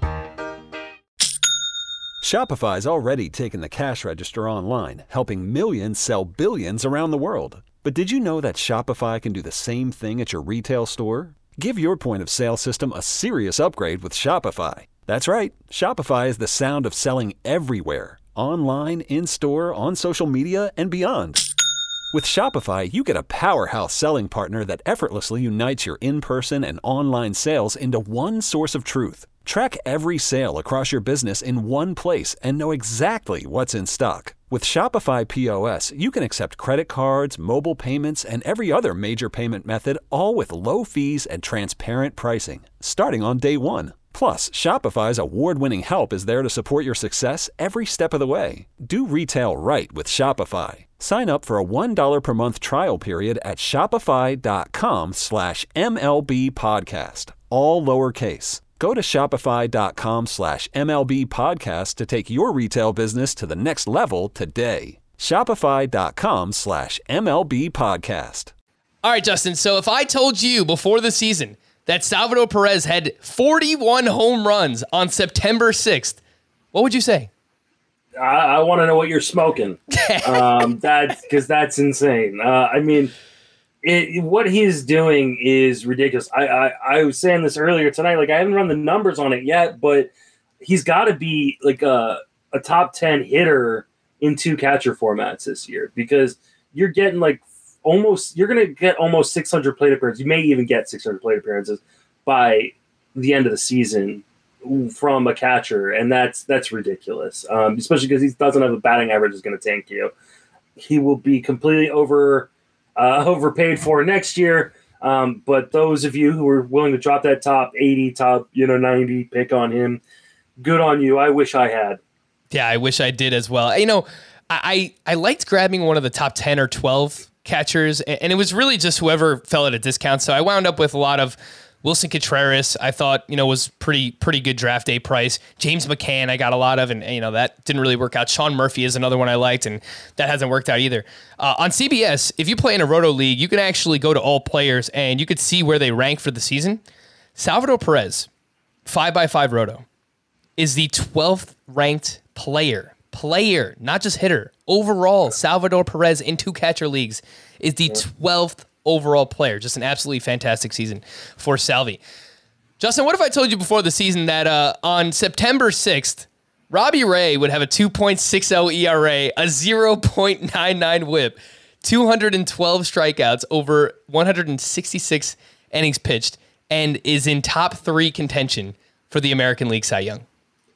Shopify's already taken the cash register online, helping millions sell billions around the world. But did you know that Shopify can do the same thing at your retail store? Give your point of sale system a serious upgrade with Shopify. That's right. Shopify is the sound of selling everywhere. Online, in-store, on social media, and beyond. With Shopify, you get a powerhouse selling partner that effortlessly unites your in-person and online sales into one source of truth. Track every sale across your business in one place and know exactly what's in stock. With Shopify P O S, you can accept credit cards, mobile payments, and every other major payment method, all with low fees and transparent pricing, starting on day one. Plus, Shopify's award-winning help is there to support your success every step of the way. Do retail right with Shopify. Sign up for a one dollar per month trial period at shopify.com slash MLB podcast, all lowercase. Go to shopify.com slash MLB podcast to take your retail business to the next level today. Shopify.com slash MLB podcast. All right, Justin. So if I told you before the season that Salvador Perez had forty-one home runs on September sixth, what would you say? I, I want to know what you're smoking. um, that because that's insane. Uh, I mean, it, what he's doing is ridiculous. I, I I was saying this earlier tonight. Like I haven't run the numbers on it yet, but he's got to be like a a top ten hitter in two catcher formats this year because you're getting like. Almost, you're going to get almost six hundred plate appearances. You may even get six hundred plate appearances by the end of the season from a catcher, and that's that's ridiculous. Um, especially because he doesn't have a batting average that's going to tank you. He will be completely over uh, overpaid for next year. Um, but those of you who are willing to drop that top eighty, top you know ninety pick on him, good on you. I wish I had. Yeah, I wish I did as well. You know, I I liked grabbing one of the top ten or twelve catchers, and it was really just whoever fell at a discount. So I wound up with a lot of Wilson Contreras. I thought, you know, was pretty pretty good draft day price. James McCann, I got a lot of, and you know that didn't really work out. Sean Murphy is another one I liked, and that hasn't worked out either. Uh, on C B S, if you play in a Roto League, you can actually go to all players, and you could see where they rank for the season. Salvador Perez, five by five Roto, is the twelfth ranked player. Player, not just hitter. Overall, Salvador Perez in two catcher leagues is the twelfth overall player. Just an absolutely fantastic season for Salvi. Justin, what if I told you before the season that uh, on September sixth, Robbie Ray would have a two point six oh E R A, a zero point nine nine whip, two hundred twelve strikeouts over one hundred sixty-six innings pitched, and is in top three contention for the American League Cy Young?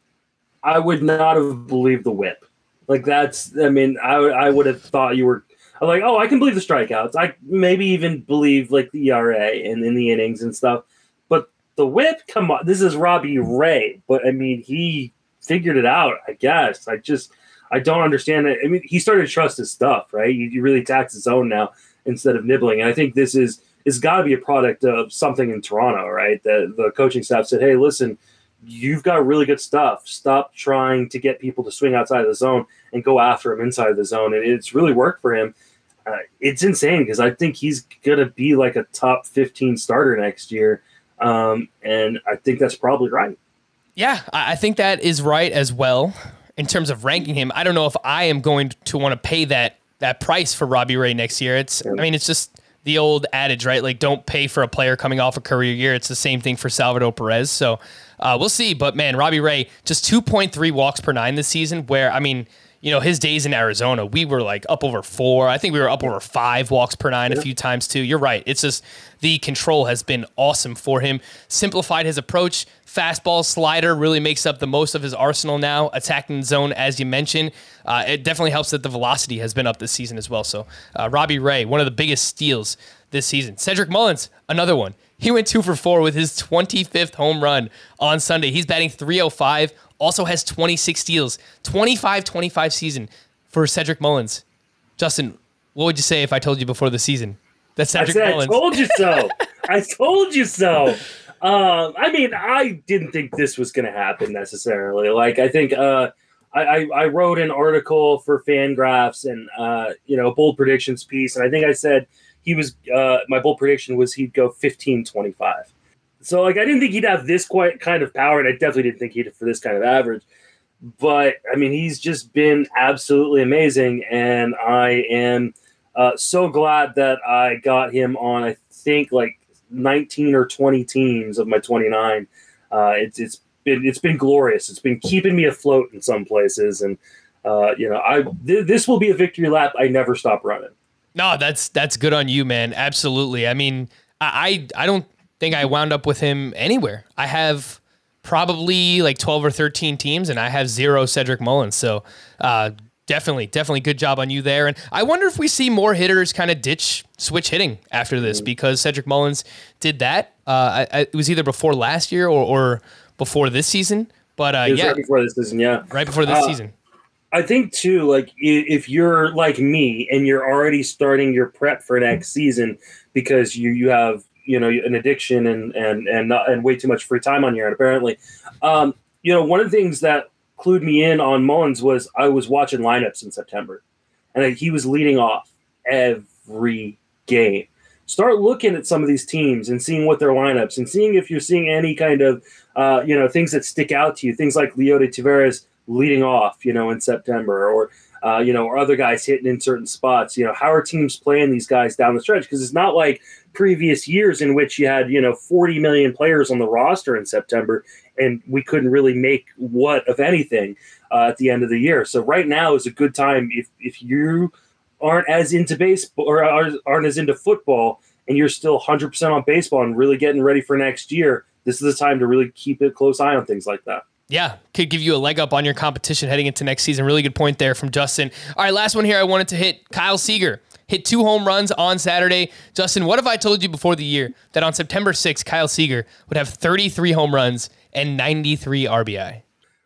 I would not have believed the whip. Like that's, I mean, I I would have thought you were I'm like, oh, I can believe the strikeouts. I maybe even believe like the E R A and in the innings and stuff. But the whip, come on, this is Robbie Ray. But I mean, he figured it out, I guess. I just, I don't understand it. I mean, he started to trust his stuff, right? You, you really tax his own now instead of nibbling. And I think this is, it's got to be a product of something in Toronto, right? The, the coaching staff said, hey, listen, you've got really good stuff. Stop trying to get people to swing outside of the zone and go after him inside of the zone. And it's really worked for him. Uh, it's insane because I think he's going to be like a top fifteen starter next year. Um, and I think that's probably right. Yeah, I think that is right as well in terms of ranking him. I don't know if I am going to want to pay that that price for Robbie Ray next year. It's, I mean, it's just the old adage, right? Like, don't pay for a player coming off a career year. It's the same thing for Salvador Perez. So uh, we'll see. But man, Robbie Ray, just two point three walks per nine this season, where, I mean, you know, his days in Arizona, we were like up over four. I think we were up over five walks per nine a few times too. You're right. It's just the control has been awesome for him. Simplified his approach. Fastball, slider really makes up the most of his arsenal now. Attacking zone, as you mentioned. Uh, it definitely helps that the velocity has been up this season as well. So uh, Robbie Ray, one of the biggest steals this season. Cedric Mullins, another one. He went two for four with his twenty-fifth home run on Sunday. He's batting three oh five. Also has twenty-six steals. twenty-five twenty-five season for Cedric Mullins. Justin, what would you say if I told you before the season that Cedric I said, Mullins? I told you so. I told you so. Um, I mean, I didn't think this was going to happen necessarily. Like, I think uh, I, I, I wrote an article for Fangraphs and, uh, you know, a bold predictions piece. And I think I said he was, uh, my bold prediction was he'd go fifteen twenty-five. So, like, I didn't think he'd have this quite kind of power, and I definitely didn't think he'd for this kind of average. But, I mean, he's just been absolutely amazing, and I am uh, so glad that I got him on, I think, like, nineteen or twenty teams of my twenty-nine. Uh, it's it's been it's been glorious. It's been keeping me afloat in some places, and, uh, you know, I th- this will be a victory lap I never stop running. No, that's that's good on you, man. Absolutely. I mean, I I, I don't think I wound up with him anywhere. I have probably like twelve or thirteen teams, and I have zero Cedric Mullins. So uh, definitely, definitely good job on you there. And I wonder if we see more hitters kind of ditch switch hitting after this, mm-hmm. because Cedric Mullins did that. Uh, I, I, it was either before last year or, or before this season. But uh, yeah, right before this season, yeah, right before this uh, season. I think too, like if you're like me and you're already starting your prep for next season because you you have, you know, an addiction and and and not, and way too much free time on your end, apparently. Um, you know, one of the things that clued me in on Mullins was I was watching lineups in September, and he was leading off every game. Start looking at some of these teams and seeing what their lineups and seeing if you're seeing any kind of, uh, you know, things that stick out to you. Things like Leody Taveras leading off, you know, in September, or uh, you know, or other guys hitting in certain spots. You know, how are teams playing these guys down the stretch? Because it's not like previous years in which you had, you know, forty million players on the roster in September, and we couldn't really make what of anything uh, at the end of the year. So right now is a good time if if you aren't as into baseball or aren't as into football, and you're still one hundred percent on baseball and really getting ready for next year. This is the time to really keep a close eye on things like that. Yeah, could give you a leg up on your competition heading into next season. Really good point there from Justin. All right, last one here I wanted to hit. Kyle Seager hit two home runs on Saturday. Justin, what if I told you before the year that on September sixth, Kyle Seager would have thirty-three home runs and ninety-three R B I?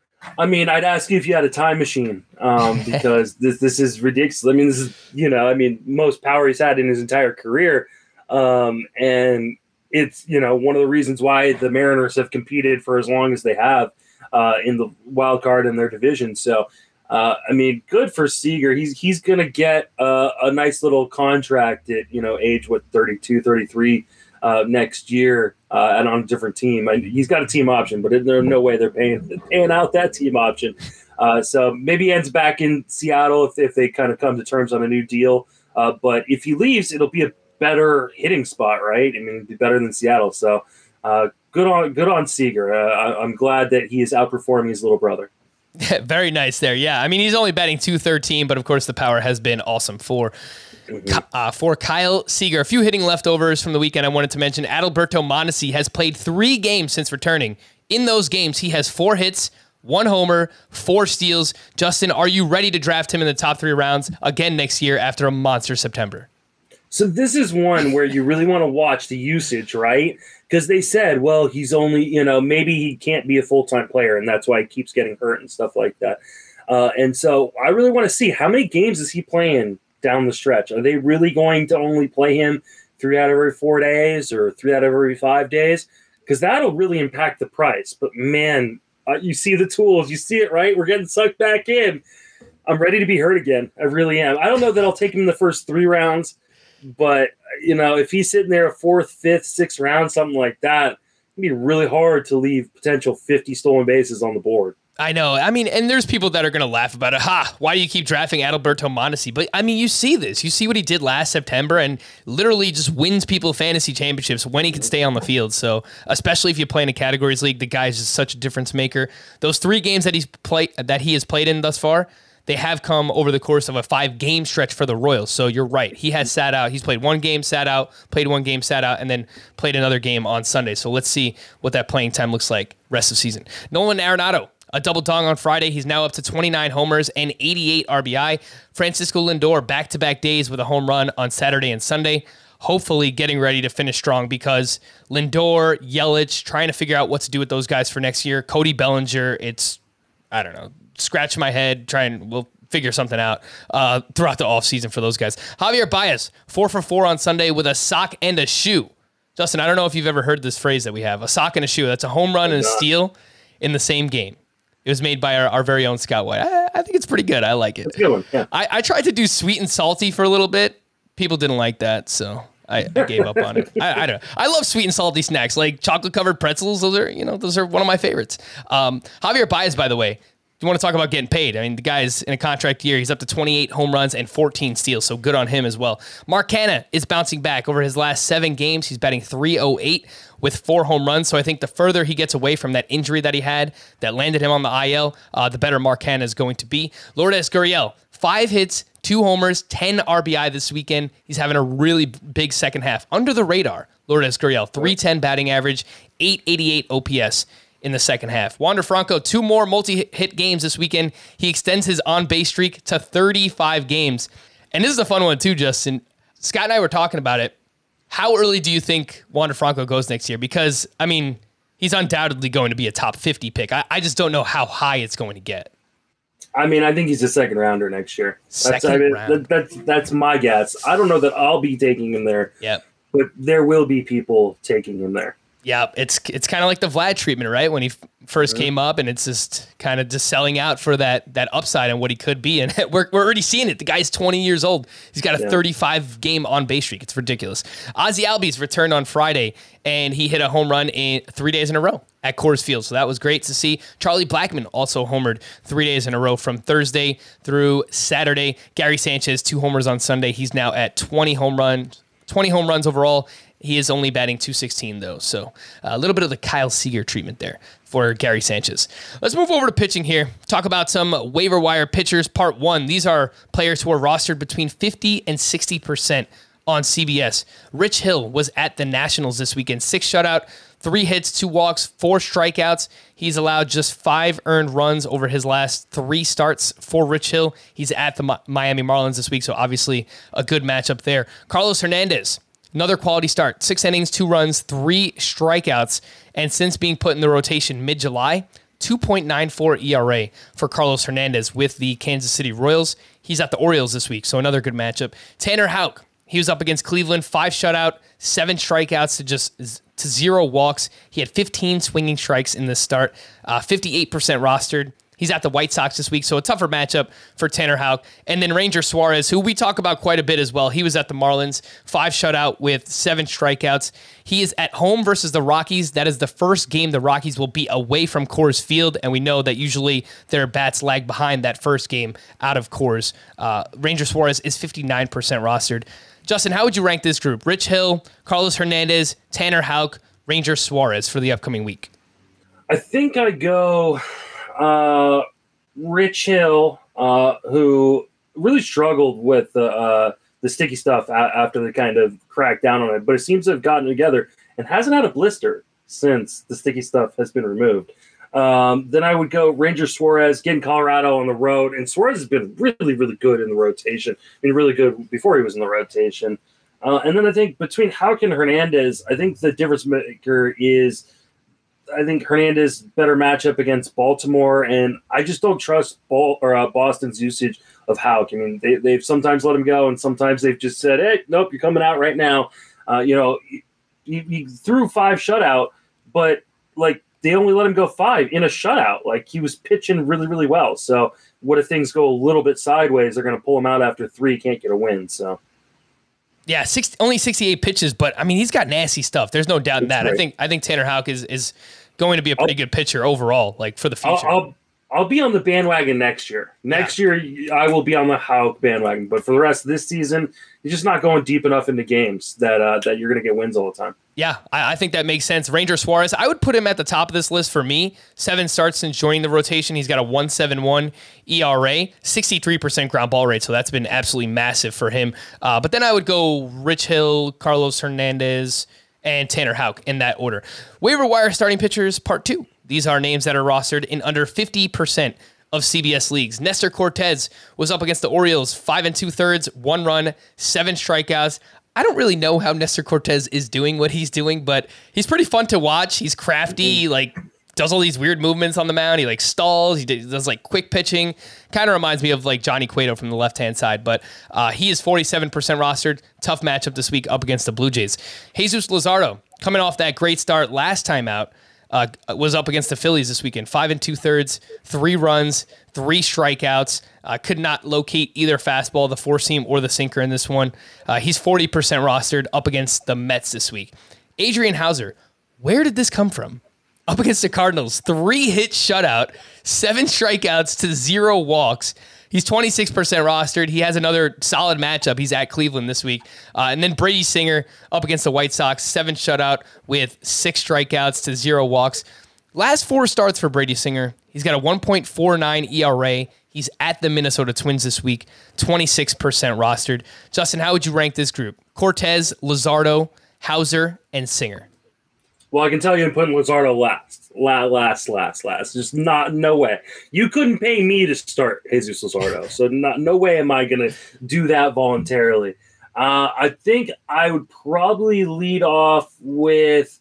I mean, I'd ask you if you had a time machine, um, because this this is ridiculous. I mean, this is, you know, I mean, most power he's had in his entire career. Um, and it's, you know, one of the reasons why the Mariners have competed for as long as they have uh, in the wild card in their division. So, uh, I mean, good for Seager. He's, he's going to get uh, a nice little contract at, you know, age, what, thirty-two, thirty-three uh, next year uh, and on a different team. I, he's got a team option, but there's no way they're paying, paying out that team option. Uh, so maybe he ends back in Seattle if, if they kind of come to terms on a new deal. Uh, but if he leaves, it'll be a better hitting spot, right? I mean, it'd be better than Seattle. So uh, good on good on Seager. Uh, I, I'm glad that he is outperforming his little brother. Very nice there. Yeah, I mean, he's only batting two thirteen, but of course the power has been awesome for mm-hmm. uh, for Kyle Seager. A few hitting leftovers from the weekend I wanted to mention. Adalberto Mondesi has played three games since returning. In those games, he has four hits, one homer, four steals. Justin, are you ready to draft him in the top three rounds again next year after a monster September? So this is one where you really want to watch the usage, right? Because they said, well, he's only, you know, maybe he can't be a full-time player, and that's why he keeps getting hurt and stuff like that. Uh, and so I really want to see how many games is he playing down the stretch. Are they really going to only play him three out of every four days or three out of every five days? Because that'll really impact the price. But, man, uh, you see the tools. You see it, right? We're getting sucked back in. I'm ready to be hurt again. I really am. I don't know that I'll take him in the first three rounds. But, you know, if he's sitting there a fourth, fifth, sixth round, something like that, it'd be really hard to leave potential fifty stolen bases on the board. I know. I mean, and there's people that are going to laugh about it. Ha, why do you keep drafting Adalberto Mondesi? But, I mean, you see this. You see what he did last September and literally just wins people fantasy championships when he can stay on the field. So, especially if you play in a categories league, the guy is just such a difference maker. Those three games that he's played, that he has played in thus far, they have come over the course of a five-game stretch for the Royals. So you're right. He has sat out. He's played one game, sat out, played one game, sat out, and then played another game on Sunday. So let's see what that playing time looks like rest of season. Nolan Arenado, a double dong on Friday. He's now up to twenty-nine homers and eighty-eight R B I. Francisco Lindor, back-to-back days with a home run on Saturday and Sunday. Hopefully getting ready to finish strong because Lindor, Yelich, trying to figure out what to do with those guys for next year. Cody Bellinger, it's, I don't know, scratch my head, try and we'll figure something out uh, throughout the offseason for those guys. Javier Baez, four for four on Sunday with a sock and a shoe. Justin, I don't know if you've ever heard this phrase that we have, a sock and a shoe. That's a home run and a steal in the same game. It was made by our, our very own Scott White. I, I think it's pretty good. I like it. It's a good one. Yeah. I, I tried to do sweet and salty for a little bit. People didn't like that, so I, I gave up on it. I, I don't. I love sweet and salty snacks like chocolate covered pretzels. Those are you know those are one of my favorites. Um, Javier Baez, by the way. You want to talk about getting paid. I mean, the guy's in a contract year. He's up to twenty-eight home runs and fourteen steals, so good on him as well. Mark Canha is bouncing back. Over his last seven games, he's batting three oh eight with four home runs, so I think the further he gets away from that injury that he had that landed him on the I L, uh, the better Mark Canha is going to be. Lourdes Gurriel, five hits, two homers, ten R B I this weekend. He's having a really big second half. Under the radar, Lourdes Gurriel, three ten batting average, eight eighty-eight O P S. In the second half. Wander Franco, two more multi-hit games this weekend. He extends his on-base streak to thirty-five games. And this is a fun one too, Justin. Scott and I were talking about it. How early do you think Wander Franco goes next year? Because, I mean, he's undoubtedly going to be a top fifty pick. I, I just don't know how high it's going to get. I mean, I think he's a second rounder next year. That's, Second I mean, round. that, that's, that's my guess. I don't know that I'll be taking him there, Yep. but there will be people taking him there. Yeah, it's it's kind of like the Vlad treatment, right? When he f- first came up, and it's just kind of just selling out for that that upside and what he could be. And we're we're already seeing it. The guy's twenty years old. He's got a Yeah. thirty-five game on base streak. It's ridiculous. Ozzie Albies returned on Friday, and he hit a home run in three days in a row at Coors Field. So that was great to see. Charlie Blackmon also homered three days in a row from Thursday through Saturday. Gary Sanchez, two homers on Sunday. He's now at twenty home runs, twenty home runs overall. He is only batting two sixteen, though, so a little bit of the Kyle Seager treatment there for Gary Sanchez. Let's move over to pitching here. Talk about some waiver wire pitchers. Part one, these are players who are rostered between fifty and sixty percent on C B S. Rich Hill was at the Nationals this weekend. Six shutout, three hits, two walks, four strikeouts. He's allowed just five earned runs over his last three starts for Rich Hill. He's at the Mi- Miami Marlins this week, so obviously a good matchup there. Carlos Hernandez. Another quality start. Six innings, two runs, three strikeouts. And since being put in the rotation mid-July, two point nine four E R A for Carlos Hernandez with the Kansas City Royals. He's at the Orioles this week, so another good matchup. Tanner Houck, he was up against Cleveland, five shutout, seven strikeouts to just to zero walks. He had fifteen swinging strikes in this start, uh, fifty-eight percent rostered. He's at the White Sox this week, so a tougher matchup for Tanner Houck. And then Ranger Suarez, who we talk about quite a bit as well. He was at the Marlins, five shutout with seven strikeouts. He is at home versus the Rockies. That is the first game the Rockies will be away from Coors Field, and we know that usually their bats lag behind that first game out of Coors. Uh, Ranger Suarez is fifty-nine percent rostered. Justin, how would you rank this group? Rich Hill, Carlos Hernandez, Tanner Houck, Ranger Suarez for the upcoming week. I think I go... Uh, Rich Hill, uh, who really struggled with the uh, the sticky stuff a- after they kind of cracked down on it, but it seems to have gotten together and hasn't had a blister since the sticky stuff has been removed. Um, then I would go Ranger Suarez, getting Colorado on the road, and Suarez has been really, really good in the rotation. I mean, really good before he was in the rotation. Uh, and then I think between Houck and Hernandez, I think the difference maker is I think Hernandez better matchup against Baltimore, and I just don't trust Ball, or uh, Boston's usage of Houck. I mean, they, they've sometimes let him go, and sometimes they've just said, "Hey, nope, you're coming out right now." Uh, you know, he, he threw five shutout, but like they only let him go five in a shutout. Like he was pitching really, really well. So what if things go a little bit sideways? They're going to pull him out after three, can't get a win. So. Yeah, six, only sixty-eight pitches, but I mean he's got nasty stuff. There's no doubt in that. I think I think Tanner Houck is is going to be a pretty I'll, good pitcher overall, like for the future. I'll, I'll, I'll be on the bandwagon next year. Next yeah. year I will be on the Houck bandwagon, but for the rest of this season, you're just not going deep enough into games that uh, that you're going to get wins all the time. Yeah, I, I think that makes sense. Ranger Suarez, I would put him at the top of this list for me. Seven starts since joining the rotation. He's got a one point seven one E R A, sixty-three percent ground ball rate, so that's been absolutely massive for him. Uh, but then I would go Rich Hill, Carlos Hernandez, and Tanner Houck in that order. Waiver wire starting pitchers, part two. These are names that are rostered in under fifty percent of C B S leagues. Nestor Cortez was up against the Orioles, five and two thirds, one run, seven strikeouts. I don't really know how Nestor Cortez is doing what he's doing, but he's pretty fun to watch. He's crafty, like does all these weird movements on the mound. He like stalls. He does like quick pitching. Kind of reminds me of like Johnny Cueto from the left-hand side, but uh, he is forty-seven percent rostered. Tough matchup this week up against the Blue Jays. Jesus Luzardo coming off that great start last time out. uh, was up against the Phillies this weekend. Five and two thirds, three runs, three strikeouts. Uh, could not locate either fastball, the four seam, or the sinker in this one. Uh, he's forty percent rostered up against the Mets this week. Adrian Hauser, where did this come from? Up against the Cardinals, three hit shutout, seven strikeouts to zero walks. He's twenty-six percent rostered. He has another solid matchup. He's at Cleveland this week. Uh, and then Brady Singer up against the White Sox, seven shutout with six strikeouts to zero walks. Last four starts for Brady Singer. He's got a one point four nine E R A. He's at the Minnesota Twins this week, twenty-six percent rostered. Justin, how would you rank this group? Cortez, Luzardo, Hauser, and Singer. Well, I can tell you I'm putting Luzardo last. La- last, last, last. Just not, no way. You couldn't pay me to start Jesus Luzardo, so not, no way am I going to do that voluntarily. Uh, I think I would probably lead off with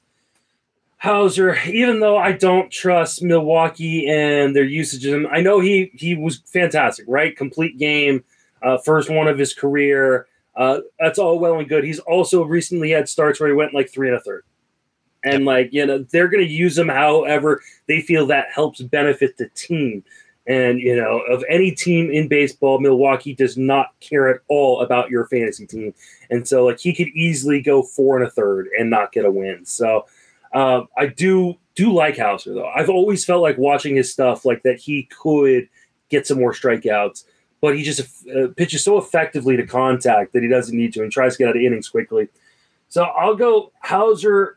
Hauser, even though I don't trust Milwaukee and their usage of him. I know he he was fantastic, right? Complete game, uh, first one of his career. Uh, that's all well and good. He's also recently had starts where he went like three and a third. And, like, you know, they're going to use him however they feel that helps benefit the team. And, you know, of any team in baseball, Milwaukee does not care at all about your fantasy team. And so, like, he could easily go four and a third and not get a win. So uh, I do do like Hauser, though. I've always felt like watching his stuff, like, that he could get some more strikeouts. But he just uh, pitches so effectively to contact that he doesn't need to and tries to get out of innings quickly. So I'll go Hauser,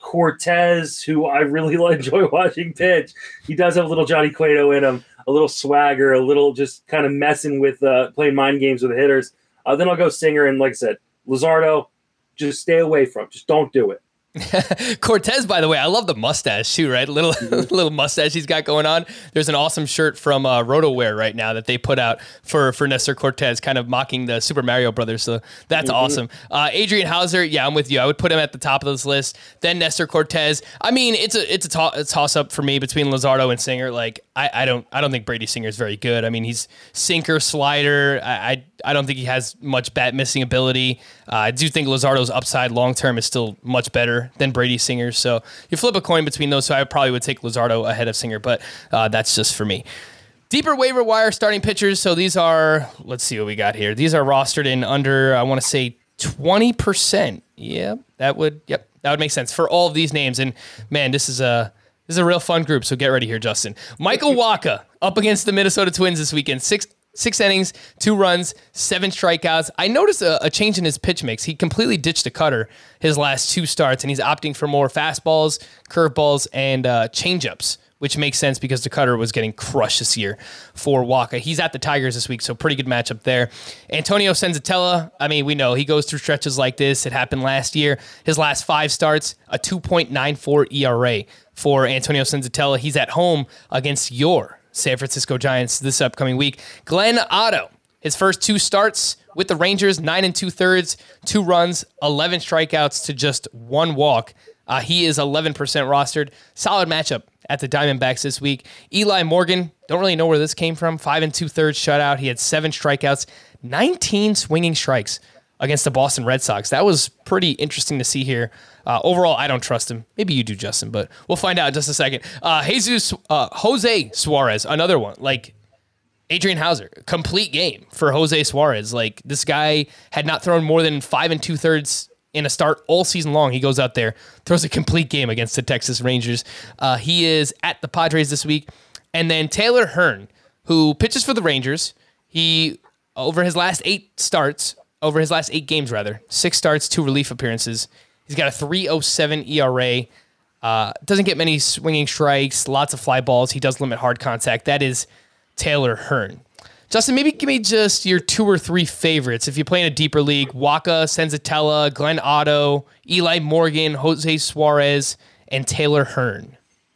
Cortez, who I really enjoy watching pitch. He does have a little Johnny Cueto in him, a little swagger, a little just kind of messing with uh, playing mind games with the hitters. Uh, then I'll go Singer, and like I said, Luzardo, just stay away from. Just don't do it. Cortez, by the way, I love the mustache too, right? Little mm-hmm. little mustache he's got going on. There's an awesome shirt from uh, RotoWear right now that they put out for for Nestor Cortez, kind of mocking the Super Mario Brothers. So that's mm-hmm. awesome. Uh, Adrian Hauser, yeah, I'm with you. I would put him at the top of this list. Then Nestor Cortez. I mean, it's a it's a, to- a toss up for me between Luzardo and Singer. Like I, I don't I don't think Brady Singer is very good. I mean, he's sinker, slider. I I, I don't think he has much bat missing ability. Uh, I do think Luzardo's upside long term is still much better than Brady Singer. So you flip a coin between those, so I probably would take Luzardo ahead of Singer, but uh, that's just for me. Deeper waiver wire starting pitchers. So these are, let's see what we got here. These are rostered in under, I want to say twenty percent. Yeah, that would, yep, that would make sense for all of these names. And man, this is a, this is a real fun group. So get ready here, Justin. Michael Wacha up against the Minnesota Twins this weekend. Six Six innings, two runs, seven strikeouts. I noticed a, a change in his pitch mix. He completely ditched the cutter his last two starts, and he's opting for more fastballs, curveballs, and uh, changeups, which makes sense because the cutter was getting crushed this year for Wacha. He's at the Tigers this week, so pretty good matchup there. Antonio Senzatella, I mean, we know he goes through stretches like this. It happened last year. His last five starts, a two point nine four E R A for Antonio Senzatella. He's at home against your San Francisco Giants this upcoming week. Glenn Otto, his first two starts with the Rangers, nine and two thirds, two runs, eleven strikeouts to just one walk. Uh, he is eleven percent rostered. Solid matchup at the Diamondbacks this week. Eli Morgan, don't really know where this came from. Five and two thirds shutout. He had seven strikeouts, nineteen swinging strikes against the Boston Red Sox. That was pretty interesting to see here. Uh, overall, I don't trust him. Maybe you do, Justin, but we'll find out in just a second. Uh, Jesus, uh, Jose Suarez, another one. Like Adrian Hauser, complete game for Jose Suarez. Like this guy had not thrown more than five and two thirds in a start all season long. He goes out there, throws a complete game against the Texas Rangers. Uh, he is at the Padres this week. And then Taylor Hearn, who pitches for the Rangers. He, over his last eight starts, over his last eight games rather, six starts, two relief appearances. He's got a three oh seven E R A. Uh, doesn't get many swinging strikes, lots of fly balls. He does limit hard contact. That is Taylor Hearn. Justin, maybe give me just your two or three favorites. If you play in a deeper league, Wacha, Senzatella, Glenn Otto, Eli Morgan, Jose Suarez, and Taylor Hearn.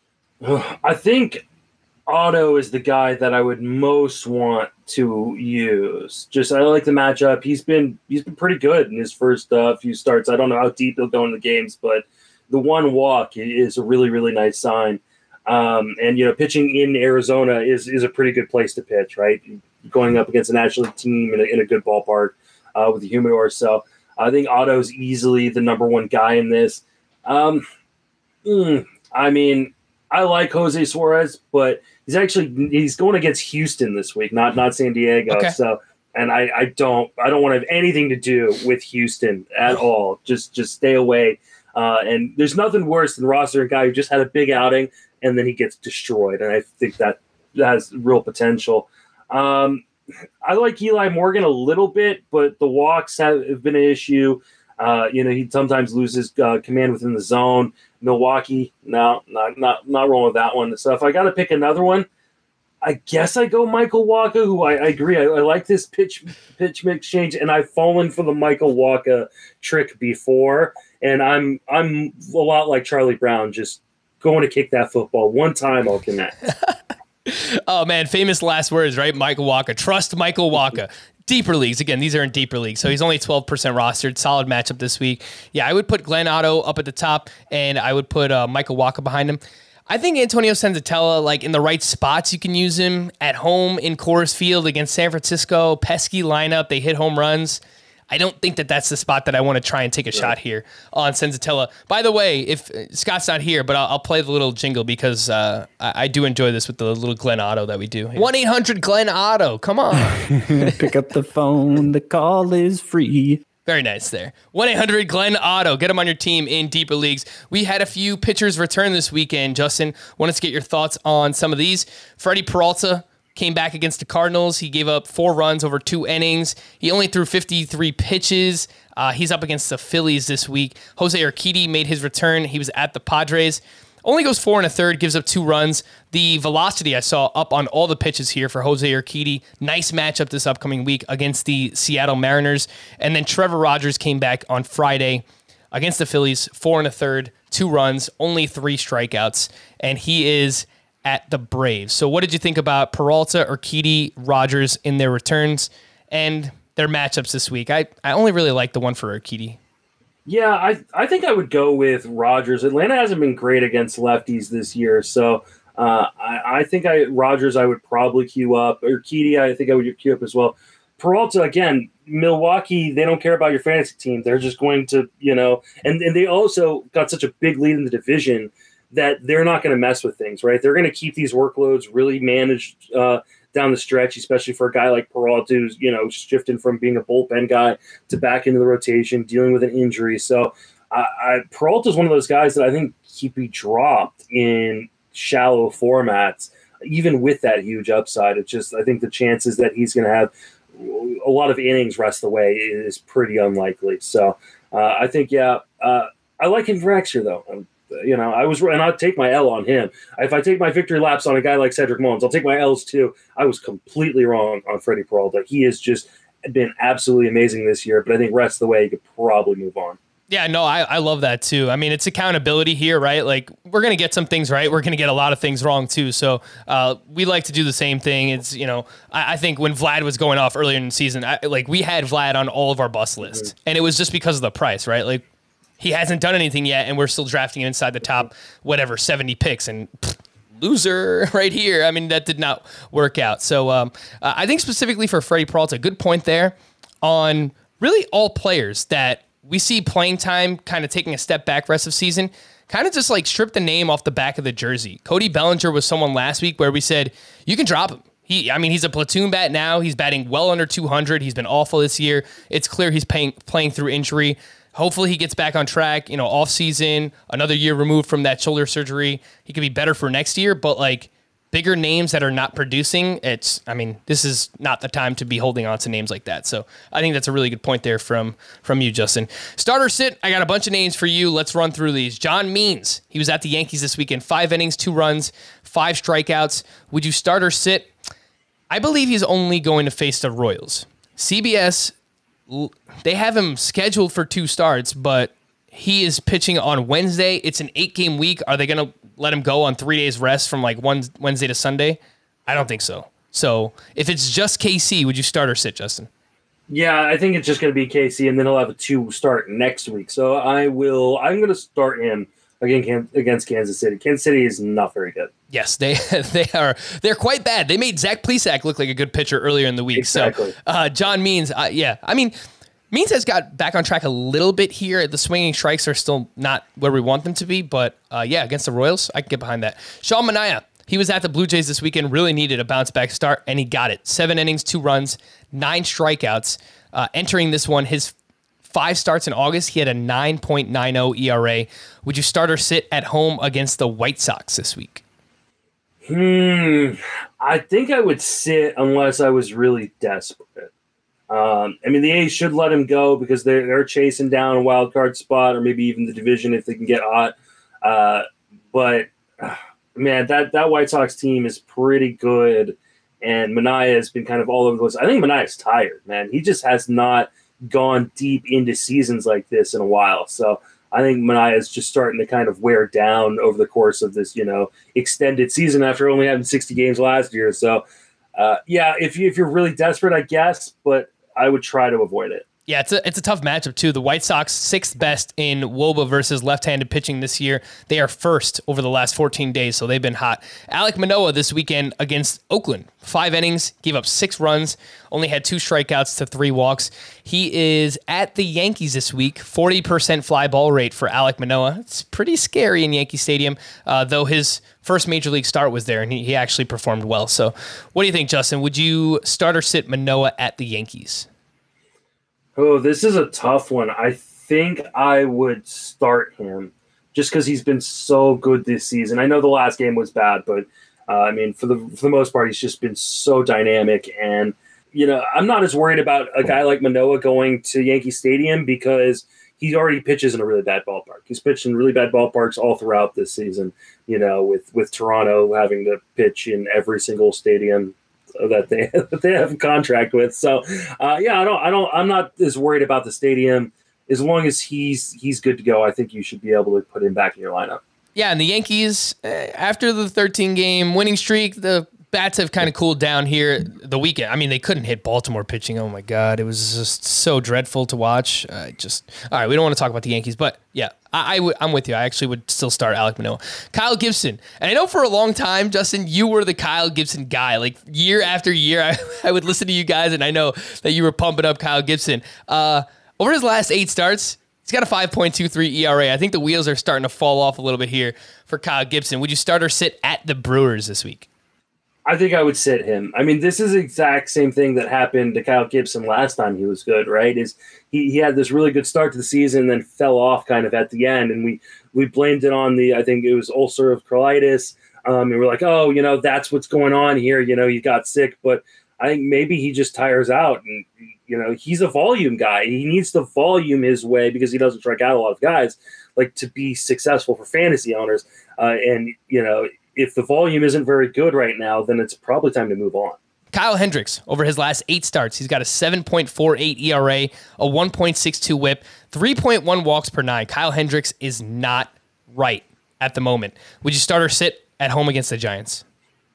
I think Otto is the guy that I would most want to use. Just I like the matchup. He's been he's been pretty good in his first uh, few starts. I don't know how deep he'll go in the games, but the one walk is a really really nice sign. Um, and you know, pitching in Arizona is is a pretty good place to pitch, right? Going up against a National League team in a, in a good ballpark uh, with the Humidor. So I think Otto's easily the number one guy in this. Um, mm, I mean. I like Jose Suarez, but he's actually he's going against Houston this week, not not San Diego. Okay. So, and I, I don't I don't want to have anything to do with Houston at all. Just just stay away. Uh, and there's nothing worse than roster a guy who just had a big outing and then he gets destroyed. And I think that, that has real potential. Um, I like Eli Morgan a little bit, but the walks have, have been an issue. Uh, you know, he sometimes loses uh, command within the zone. Milwaukee, no, not not not rolling with that one. So if I got to pick another one, I guess I go Michael Wacha, who I, I agree. I, I like this pitch pitch mix change, and I've fallen for the Michael Wacha trick before. And I'm I'm a lot like Charlie Brown, just going to kick that football one time, I'll connect. Oh man, famous last words, right? Michael Wacha. Trust Michael Wacha. Deeper leagues. Again, these are in deeper leagues. So he's only twelve percent rostered. Solid matchup this week. Yeah, I would put Glenn Otto up at the top, and I would put uh, Michael Wacha behind him. I think Antonio Senzatella, like in the right spots, you can use him at home in Coors Field against San Francisco. Pesky lineup. They hit home runs. I don't think that that's the spot that I want to try and take a right. shot here on Senzatella. By the way, if Scott's not here, but I'll, I'll play the little jingle because uh, I, I do enjoy this with the little Glenn Otto that we do. one eight hundred Glenn Otto. Come on. Pick up the phone. The call is free. Very nice there. one eight hundred Glenn Otto. Get him on your team in deeper leagues. We had a few pitchers return this weekend. Justin, wanted to get your thoughts on some of these. Freddie Peralta came back against the Cardinals. He gave up four runs over two innings. He only threw fifty-three pitches. Uh, he's up against the Phillies this week. Jose Urquidy made his return. He was at the Padres. Only goes four and a third, gives up two runs. The velocity I saw up on all the pitches here for Jose Urquidy. Nice matchup this upcoming week against the Seattle Mariners. And then Trevor Rogers came back on Friday against the Phillies. Four and a third, two runs, only three strikeouts. And he is at the Braves. So what did you think about Peralta, Urquidy, Rogers in their returns and their matchups this week? I, I only really like the one for Urquidy. Yeah, I I think I would go with Rogers. Atlanta hasn't been great against lefties this year, so uh, I, I think I Rogers I would probably queue up. Urquidy I think I would queue up as well. Peralta, again, Milwaukee, they don't care about your fantasy team. They're just going to, you know, and, and they also got such a big lead in the division that they're not going to mess with things, right? They're going to keep these workloads really managed uh, down the stretch, especially for a guy like Peralta who's, you know, shifting from being a bullpen guy to back into the rotation, dealing with an injury. So I, I, Peralta is one of those guys that I think he'd be dropped in shallow formats, even with that huge upside. It's just, I think the chances that he's going to have a lot of innings rest away is pretty unlikely. So uh, I think, yeah, uh, I like him for extra though. Um, You know, I was, and I'll take my L on him. If I take my victory laps on a guy like Cedric Mullins, I'll take my L's too. I was completely wrong on Freddie Peralta. He has just been absolutely amazing this year, but I think rest of the way, he could probably move on. Yeah, no, I, I love that too. I mean, it's accountability here, right? Like, we're going to get some things right. We're going to get a lot of things wrong too. So uh, we like to do the same thing. It's, you know, I, I think when Vlad was going off earlier in the season, I, like we had Vlad on all of our bust lists, mm-hmm. and it was just because of the price, right? Like, he hasn't done anything yet, and we're still drafting him inside the top, whatever, seventy picks, and pff, loser right here. I mean, that did not work out. So um, uh, I think specifically for Freddie Peralta, a good point there on really all players that we see playing time kind of taking a step back rest of season, kind of just like strip the name off the back of the jersey. Cody Bellinger was someone last week where we said, you can drop him. He, I mean, he's a platoon bat now. He's batting well under two hundred. He's been awful this year. It's clear he's paying, playing through injury. Hopefully he gets back on track, you know, off season, another year removed from that shoulder surgery. He could be better for next year, but like bigger names that are not producing, it's, I mean, this is not the time to be holding on to names like that. So I think that's a really good point there from, from you, Justin. Starter sit, I got a bunch of names for you. Let's run through these. John Means, he was at the Yankees this weekend, five innings, two runs, five strikeouts. Would you start or sit? I believe he's only going to face the Royals. C B S, they have him scheduled for two starts, but he is pitching on Wednesday. It's an eight-game week. Are they going to let him go on three days rest from like one Wednesday to Sunday? I don't think so. So if it's just K C, would you start or sit, Justin? Yeah, I think it's just going to be K C, and then he'll have a two start next week. So I will. I'm going to start him again against Kansas City. Kansas City is not very good. Yes, they they are. They're quite bad. They made Zach Plesac look like a good pitcher earlier in the week. Exactly. So uh, John Means, uh, yeah. I mean, Means has got back on track a little bit here. The swinging strikes are still not where we want them to be, but uh, yeah, against the Royals, I can get behind that. Sean Manaea, he was at the Blue Jays this weekend, really needed a bounce-back start, and he got it. Seven innings, two runs, nine strikeouts. Uh, entering this one, his five starts in August, he had a nine point nine oh E R A. Would you start or sit at home against the White Sox this week? Hmm, I think I would sit unless I was really desperate. Um, I mean, the A's should let him go because they're, they're chasing down a wild card spot or maybe even the division if they can get hot. Uh, but, uh, man, that, that White Sox team is pretty good, and Manaea has been kind of all over the place. I think Manaea's tired, man. He just has not gone deep into seasons like this in a while. So I think Manaea is just starting to kind of wear down over the course of this, you know, extended season after only having sixty games last year. So, uh, yeah, if, you, if you're really desperate, I guess, but I would try to avoid it. Yeah, it's a it's a tough matchup, too. The White Sox, sixth best in W O B A versus left-handed pitching this year. They are first over the last fourteen days, so they've been hot. Alek Manoah this weekend against Oakland. Five innings, gave up six runs, only had two strikeouts to three walks. He is at the Yankees this week, forty percent fly ball rate for Alek Manoah. It's pretty scary in Yankee Stadium, uh, though his first Major League start was there, and he, he actually performed well. So what do you think, Justin? Would you start or sit Manoah at the Yankees? Oh, this is a tough one. I think I would start him just because he's been so good this season. I know the last game was bad, but uh, I mean, for the for the most part, he's just been so dynamic. And, you know, I'm not as worried about a guy like Manoah going to Yankee Stadium because he already pitches in a really bad ballpark. He's pitched in really bad ballparks all throughout this season, you know, with, with Toronto having to pitch in every single stadium that they that they have a contract with. So uh, yeah, I don't I don't I'm not as worried about the stadium. As long as he's he's good to go, I think you should be able to put him back in your lineup. Yeah, and the Yankees, after the thirteen game winning streak, the bats have kind of cooled down here the weekend. I mean, they couldn't hit Baltimore pitching. Oh my God, it was just so dreadful to watch. Uh, just all right, we don't want to talk about the Yankees, but yeah, I, I w- I'm with you. I actually would still start Alek Manoah. Kyle Gibson, and I know for a long time, Justin, you were the Kyle Gibson guy. Like year after year, I, I would listen to you guys, and I know that you were pumping up Kyle Gibson. Uh, over his last eight starts, he's got a five point two three E R A. I think the wheels are starting to fall off a little bit here for Kyle Gibson. Would you start or sit at the Brewers this week? I think I would sit him. I mean, this is the exact same thing that happened to Kyle Gibson last time he was good, right? Is he, he had this really good start to the season, then fell off kind of at the end, and we we blamed it on the, I think it was ulcerative colitis, um, and we're like, oh, you know, that's what's going on here. You know, he got sick, but I think maybe he just tires out, and you know, he's a volume guy. He needs to volume his way because he doesn't strike out a lot of guys, like to be successful for fantasy owners, uh, and you know. If the volume isn't very good right now, then it's probably time to move on. Kyle Hendricks, over his last eight starts, he's got a seven point four eight E R A, a one point six two whip, three point one walks per nine. Kyle Hendricks is not right at the moment. Would you start or sit at home against the Giants?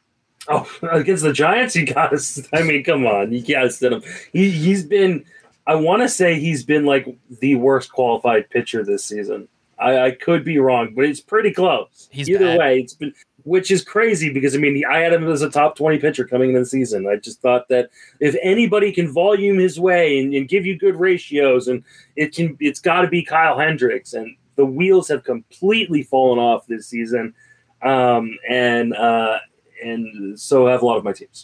Oh, against the Giants, you got to, I mean, come on. You got to sit him. He, he's been, I want to say he's been like the worst qualified pitcher this season. I, I could be wrong, but it's pretty close. He's Either bad. way, it's been, which is crazy because, I mean, I had him as a top twenty pitcher coming into the season. I just thought that if anybody can volume his way and, and give you good ratios, and it can, it's got to be Kyle Hendricks. And the wheels have completely fallen off this season, um, and uh, and so have a lot of my teams.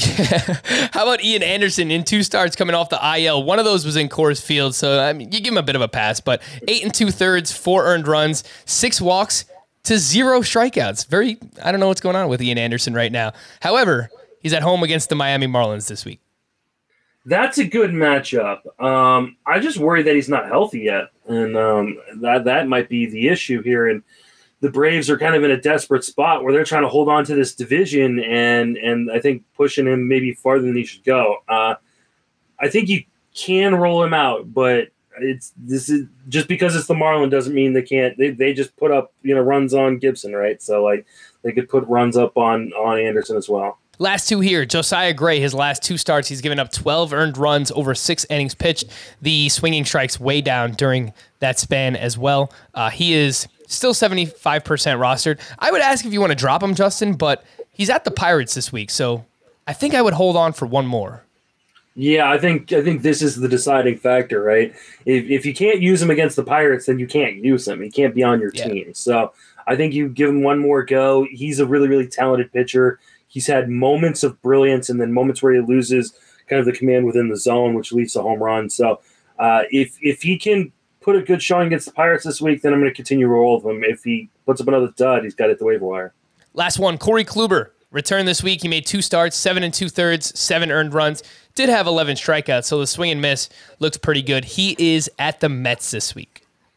How about Ian Anderson in two starts coming off the I L? One of those was in Coors Field, so I mean, you give him a bit of a pass, but eight and two thirds, four earned runs, six walks to zero strikeouts. Very, I don't know what's going on with Ian Anderson right now. However, he's at home against the Miami Marlins this week. That's a good matchup. Um, I just worry that he's not healthy yet, and um, that that might be the issue here. And the Braves are kind of in a desperate spot where they're trying to hold on to this division, and and I think pushing him maybe farther than he should go. Uh, I think you can roll him out, but it's this is just because it's the Marlins doesn't mean they can't. They they just put up you know runs on Gibson, right? So like they could put runs up on on Anderson as well. Last two here, Josiah Gray, his last two starts, he's given up twelve earned runs over six innings pitched. The swinging strikes way down during that span as well. Uh, he is still seventy-five percent rostered. I would ask if you want to drop him, Justin, but he's at the Pirates this week, so I think I would hold on for one more. Yeah, I think I think this is the deciding factor, right? If if you can't use him against the Pirates, then you can't use him. He can't be on your Yeah. team. So I think you give him one more go. He's a really, really talented pitcher. He's had moments of brilliance and then moments where he loses kind of the command within the zone, which leads to home runs. So uh, if if he can put a good showing against the Pirates this week, then I'm going to continue to roll with him. If he puts up another dud, he's got it at the waiver wire. Last one, Corey Kluber returned this week. He made two starts, seven and two thirds, seven earned runs. Did have eleven strikeouts, so the swing and miss looked pretty good. He is at the Mets this week.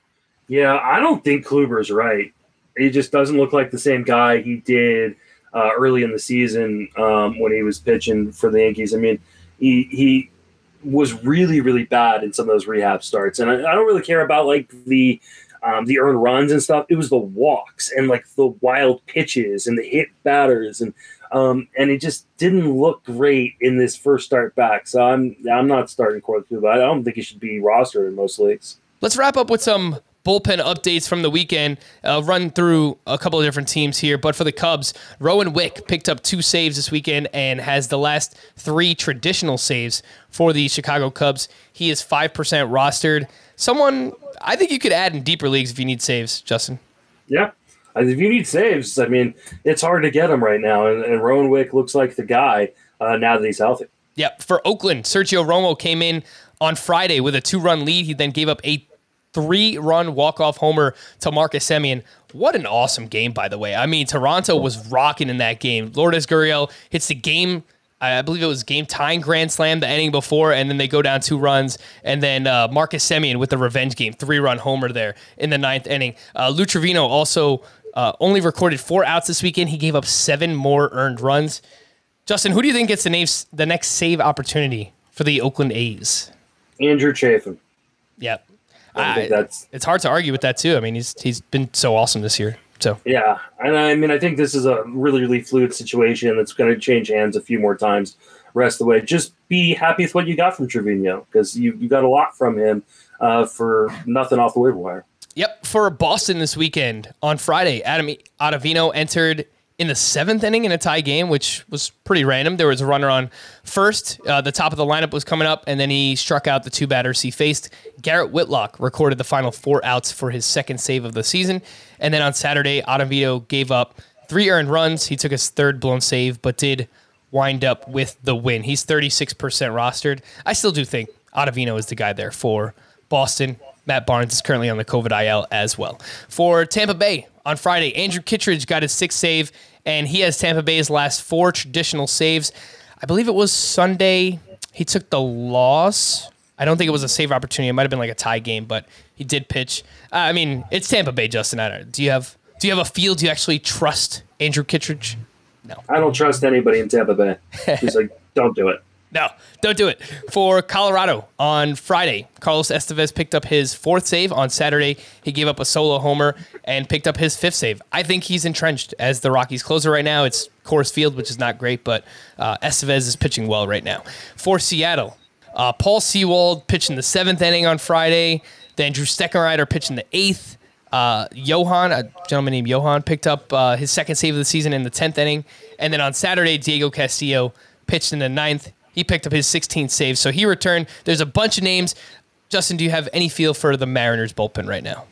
Yeah, I don't think Kluber's right. He just doesn't look like the same guy he did uh, early in the season um, when he was pitching for the Yankees. I mean, he he was really, really bad in some of those rehab starts. And I, I don't really care about like the um, the earned runs and stuff. It was the walks and like the wild pitches and the hit batters and um, and it just didn't look great in this first start back. So I'm I'm not starting Corey Kluber. I don't think he should be rostered in most leagues. Let's wrap up with some bullpen updates from the weekend. Uh, run through a couple of different teams here, but for the Cubs, Rowan Wick picked up two saves this weekend and has the last three traditional saves for the Chicago Cubs. He is five percent rostered. Someone I think you could add in deeper leagues if you need saves, Justin. Yeah. If you need saves, I mean, it's hard to get them right now, and, and Rowan Wick looks like the guy uh, now that he's healthy. Yep. For Oakland, Sergio Romo came in on Friday with a two-run lead. He then gave up a three-run walk-off homer to Marcus Semien. What an awesome game, by the way. I mean, Toronto was rocking in that game. Lourdes Gurriel hits the game, I believe it was game-tying grand slam the inning before, and then they go down two runs. And then uh, Marcus Semien with the revenge game, three-run homer there in the ninth inning. Uh, Lou Trevino also uh, only recorded four outs this weekend. He gave up seven more earned runs. Justin, who do you think gets the, names, the next save opportunity for the Oakland A's? Andrew Chafin. Yeah. I think I, that's it's hard to argue with that, too. I mean, he's he's been so awesome this year. So yeah, and I mean, I think this is a really, really fluid situation that's going to change hands a few more times rest of the way. Just be happy with what you got from Trevino because you, you got a lot from him uh, for nothing off the waiver wire. Yep. For Boston this weekend, on Friday, Adam Ottavino entered in the seventh inning in a tie game, which was pretty random. There was a runner on first. Uh, the top of the lineup was coming up, and then he struck out the two batters he faced. Garrett Whitlock recorded the final four outs for his second save of the season. And then on Saturday, Ottavino gave up three earned runs. He took his third blown save, but did wind up with the win. He's thirty-six percent rostered. I still do think Ottavino is the guy there for Boston. Matt Barnes is currently on the COVID I L as well. For Tampa Bay, on Friday, Andrew Kittredge got his sixth save, and he has Tampa Bay's last four traditional saves. I believe it was Sunday. He took the loss. I don't think it was a save opportunity. It might have been like a tie game, but he did pitch. Uh, I mean, it's Tampa Bay, Justin. I don't, do you have do you have a feel? Do you actually trust Andrew Kittredge? No. I don't trust anybody in Tampa Bay. Just like, don't do it. No, don't do it. For Colorado, on Friday, Carlos Estevez picked up his fourth save. On Saturday, he gave up a solo homer and picked up his fifth save. I think he's entrenched as the Rockies closer right now. It's Coors Field, which is not great, but uh, Estevez is pitching well right now. For Seattle, uh, Paul Sewald pitched in the seventh inning on Friday. Then Drew Steckenrider pitched in the eighth. Uh, Johan, a gentleman named Johan, picked up uh, his second save of the season in the tenth inning. And then on Saturday, Diego Castillo pitched in the ninth. He picked up his sixteenth save, so he returned. There's a bunch of names. Justin, do you have any feel for the Mariners bullpen right now?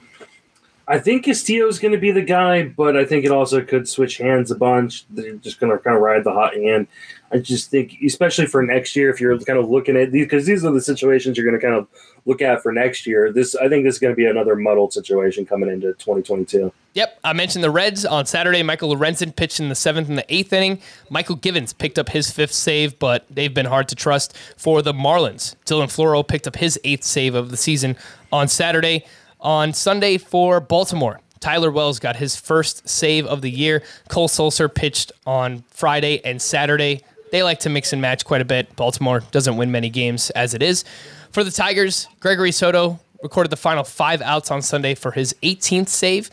I think Castillo's going to be the guy, but I think it also could switch hands a bunch. They're just going to kind of ride the hot hand. I just think, especially for next year, if you're kind of looking at these, because these are the situations you're going to kind of look at for next year. This, I think this is going to be another muddled situation coming into twenty twenty-two. Yep. I mentioned the Reds on Saturday. Michael Lorenzen pitched in the seventh and the eighth inning. Michael Givens picked up his fifth save, but they've been hard to trust. For the Marlins, Dylan Floro picked up his eighth save of the season on Saturday. On Sunday for Baltimore, Tyler Wells got his first save of the year. Cole Sulser pitched on Friday and Saturday. They like to mix and match quite a bit. Baltimore doesn't win many games as it is. For the Tigers, Gregory Soto recorded the final five outs on Sunday for his eighteenth save.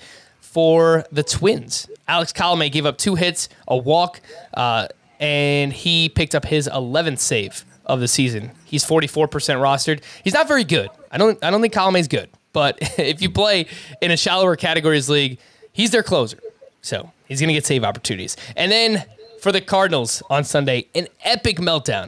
For the Twins, Alex Colomé gave up two hits, a walk, uh, and he picked up his eleventh save of the season. He's forty-four percent rostered. He's not very good. I don't I don't think Colomé's good. But if you play in a shallower categories league, he's their closer. So he's going to get save opportunities. And then for the Cardinals on Sunday, an epic meltdown.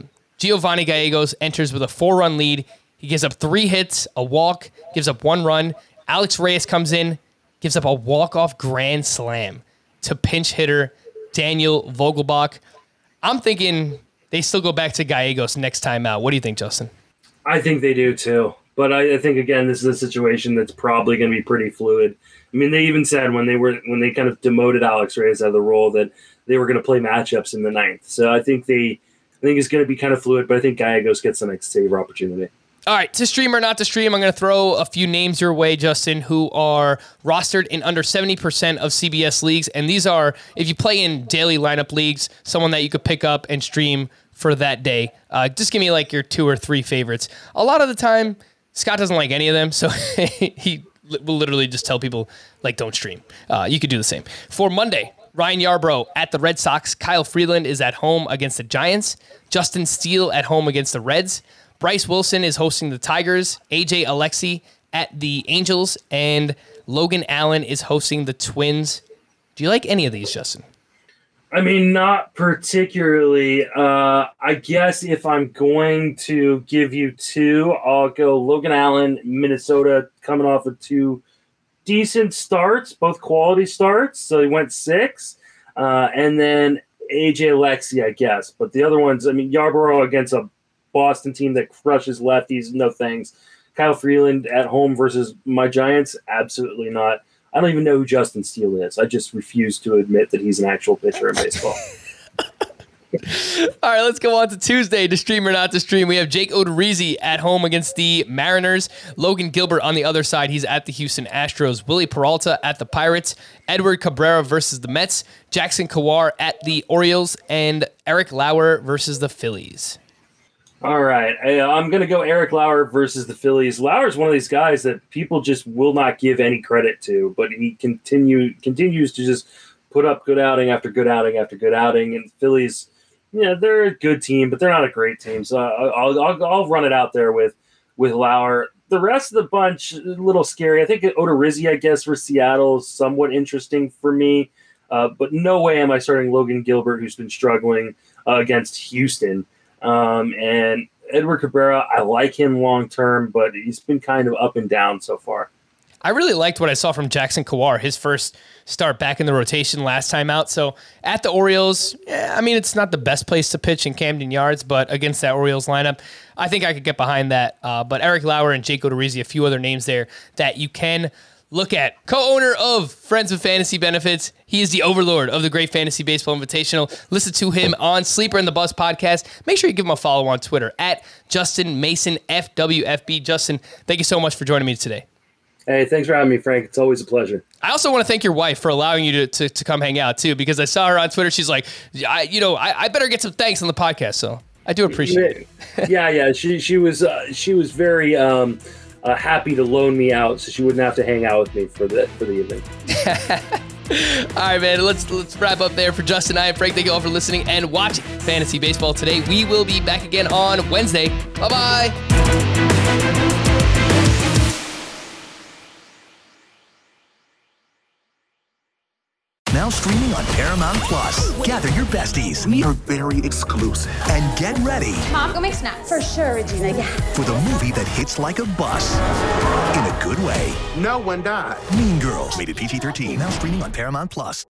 Giovanni Gallegos enters with a four-run lead. He gives up three hits, a walk, gives up one run. Alex Reyes comes in, gives up a walk-off grand slam to pinch hitter Daniel Vogelbach. I'm thinking they still go back to Gallegos next time out. What do you think, Justin? I think they do too. But I, I think, again, this is a situation that's probably going to be pretty fluid. I mean, they even said when they were when they kind of demoted Alex Reyes out of the role that they were going to play matchups in the ninth. So I think they, I think it's going to be kind of fluid. But I think Gallegos gets the next saver opportunity. All right, to stream or not to stream, I'm going to throw a few names your way, Justin, who are rostered in under seventy percent of C B S leagues. And these are, if you play in daily lineup leagues, someone that you could pick up and stream for that day. Uh, just give me like your two or three favorites. A lot of the time, Scott doesn't like any of them, so he will literally just tell people, like, don't stream. Uh, you could do the same. For Monday, Ryan Yarbrough at the Red Sox. Kyle Freeland is at home against the Giants. Justin Steele at home against the Reds. Bryce Wilson is hosting the Tigers. A J Alexy at the Angels. And Logan Allen is hosting the Twins. Do you like any of these, Justin? I mean, not particularly. Uh, I guess if I'm going to give you two, I'll go Logan Allen, Minnesota, coming off of two decent starts, both quality starts. So he went six. Uh, and then A J Alexy, I guess. But the other ones, I mean, Yarbrough against a Boston team that crushes lefties, no thanks. Kyle Freeland at home versus my Giants, absolutely not. I don't even know who Justin Steele is. I just refuse to admit that he's an actual pitcher in baseball. All right, let's go on to Tuesday. To stream or not to stream, we have Jake Odorizzi at home against the Mariners. Logan Gilbert on the other side. He's at the Houston Astros. Willie Peralta at the Pirates. Edward Cabrera versus the Mets. Jackson Kawar at the Orioles. And Eric Lauer versus the Phillies. All right. I, I'm going to go Eric Lauer versus the Phillies. Lauer's one of these guys that people just will not give any credit to, but he continue continues to just put up good outing after good outing after good outing. And the Phillies, yeah, they're a good team, but they're not a great team. So I'll I'll, I'll run it out there with, with Lauer. The rest of the bunch, a little scary. I think Odorizzi, I guess, for Seattle is somewhat interesting for me. Uh, but no way am I starting Logan Gilbert, who's been struggling uh, against Houston. Um, and Edward Cabrera, I like him long term, but he's been kind of up and down so far. I really liked what I saw from Jackson Kawar, his first start back in the rotation last time out. So at the Orioles, yeah, I mean, it's not the best place to pitch in Camden Yards, but against that Orioles lineup, I think I could get behind that. Uh, but Eric Lauer and Jake Odorizzi, a few other names there that you can look at. Co-owner of Friends with Fantasy Benefits. He is the overlord of the Great Fantasy Baseball Invitational. Listen to him on Sleeper and the Bus podcast. Make sure you give him a follow on Twitter at Justin Mason F W F B. Justin, thank you so much for joining me today. Hey, thanks for having me, Frank. It's always a pleasure. I also want to thank your wife for allowing you to, to, to come hang out too, because I saw her on Twitter. She's like, I, you know, I, I better get some thanks on the podcast. So I do appreciate it. yeah, yeah. She she was uh, she was very um, uh, happy to loan me out, so she wouldn't have to hang out with me for the for the evening. All right, man. Let's let's wrap up there for Justin. I am Frank. Thank you all for listening and watching Fantasy Baseball today. We will be back again on Wednesday. Bye bye. Now streaming on Paramount Plus. Gather your besties. We are very exclusive. And get ready. Mom, go make snacks. For sure, Regina, yeah. For the movie that hits like a bus. In a good way. No one died. Mean Girls. Rated P G thirteen. Now streaming on Paramount Plus.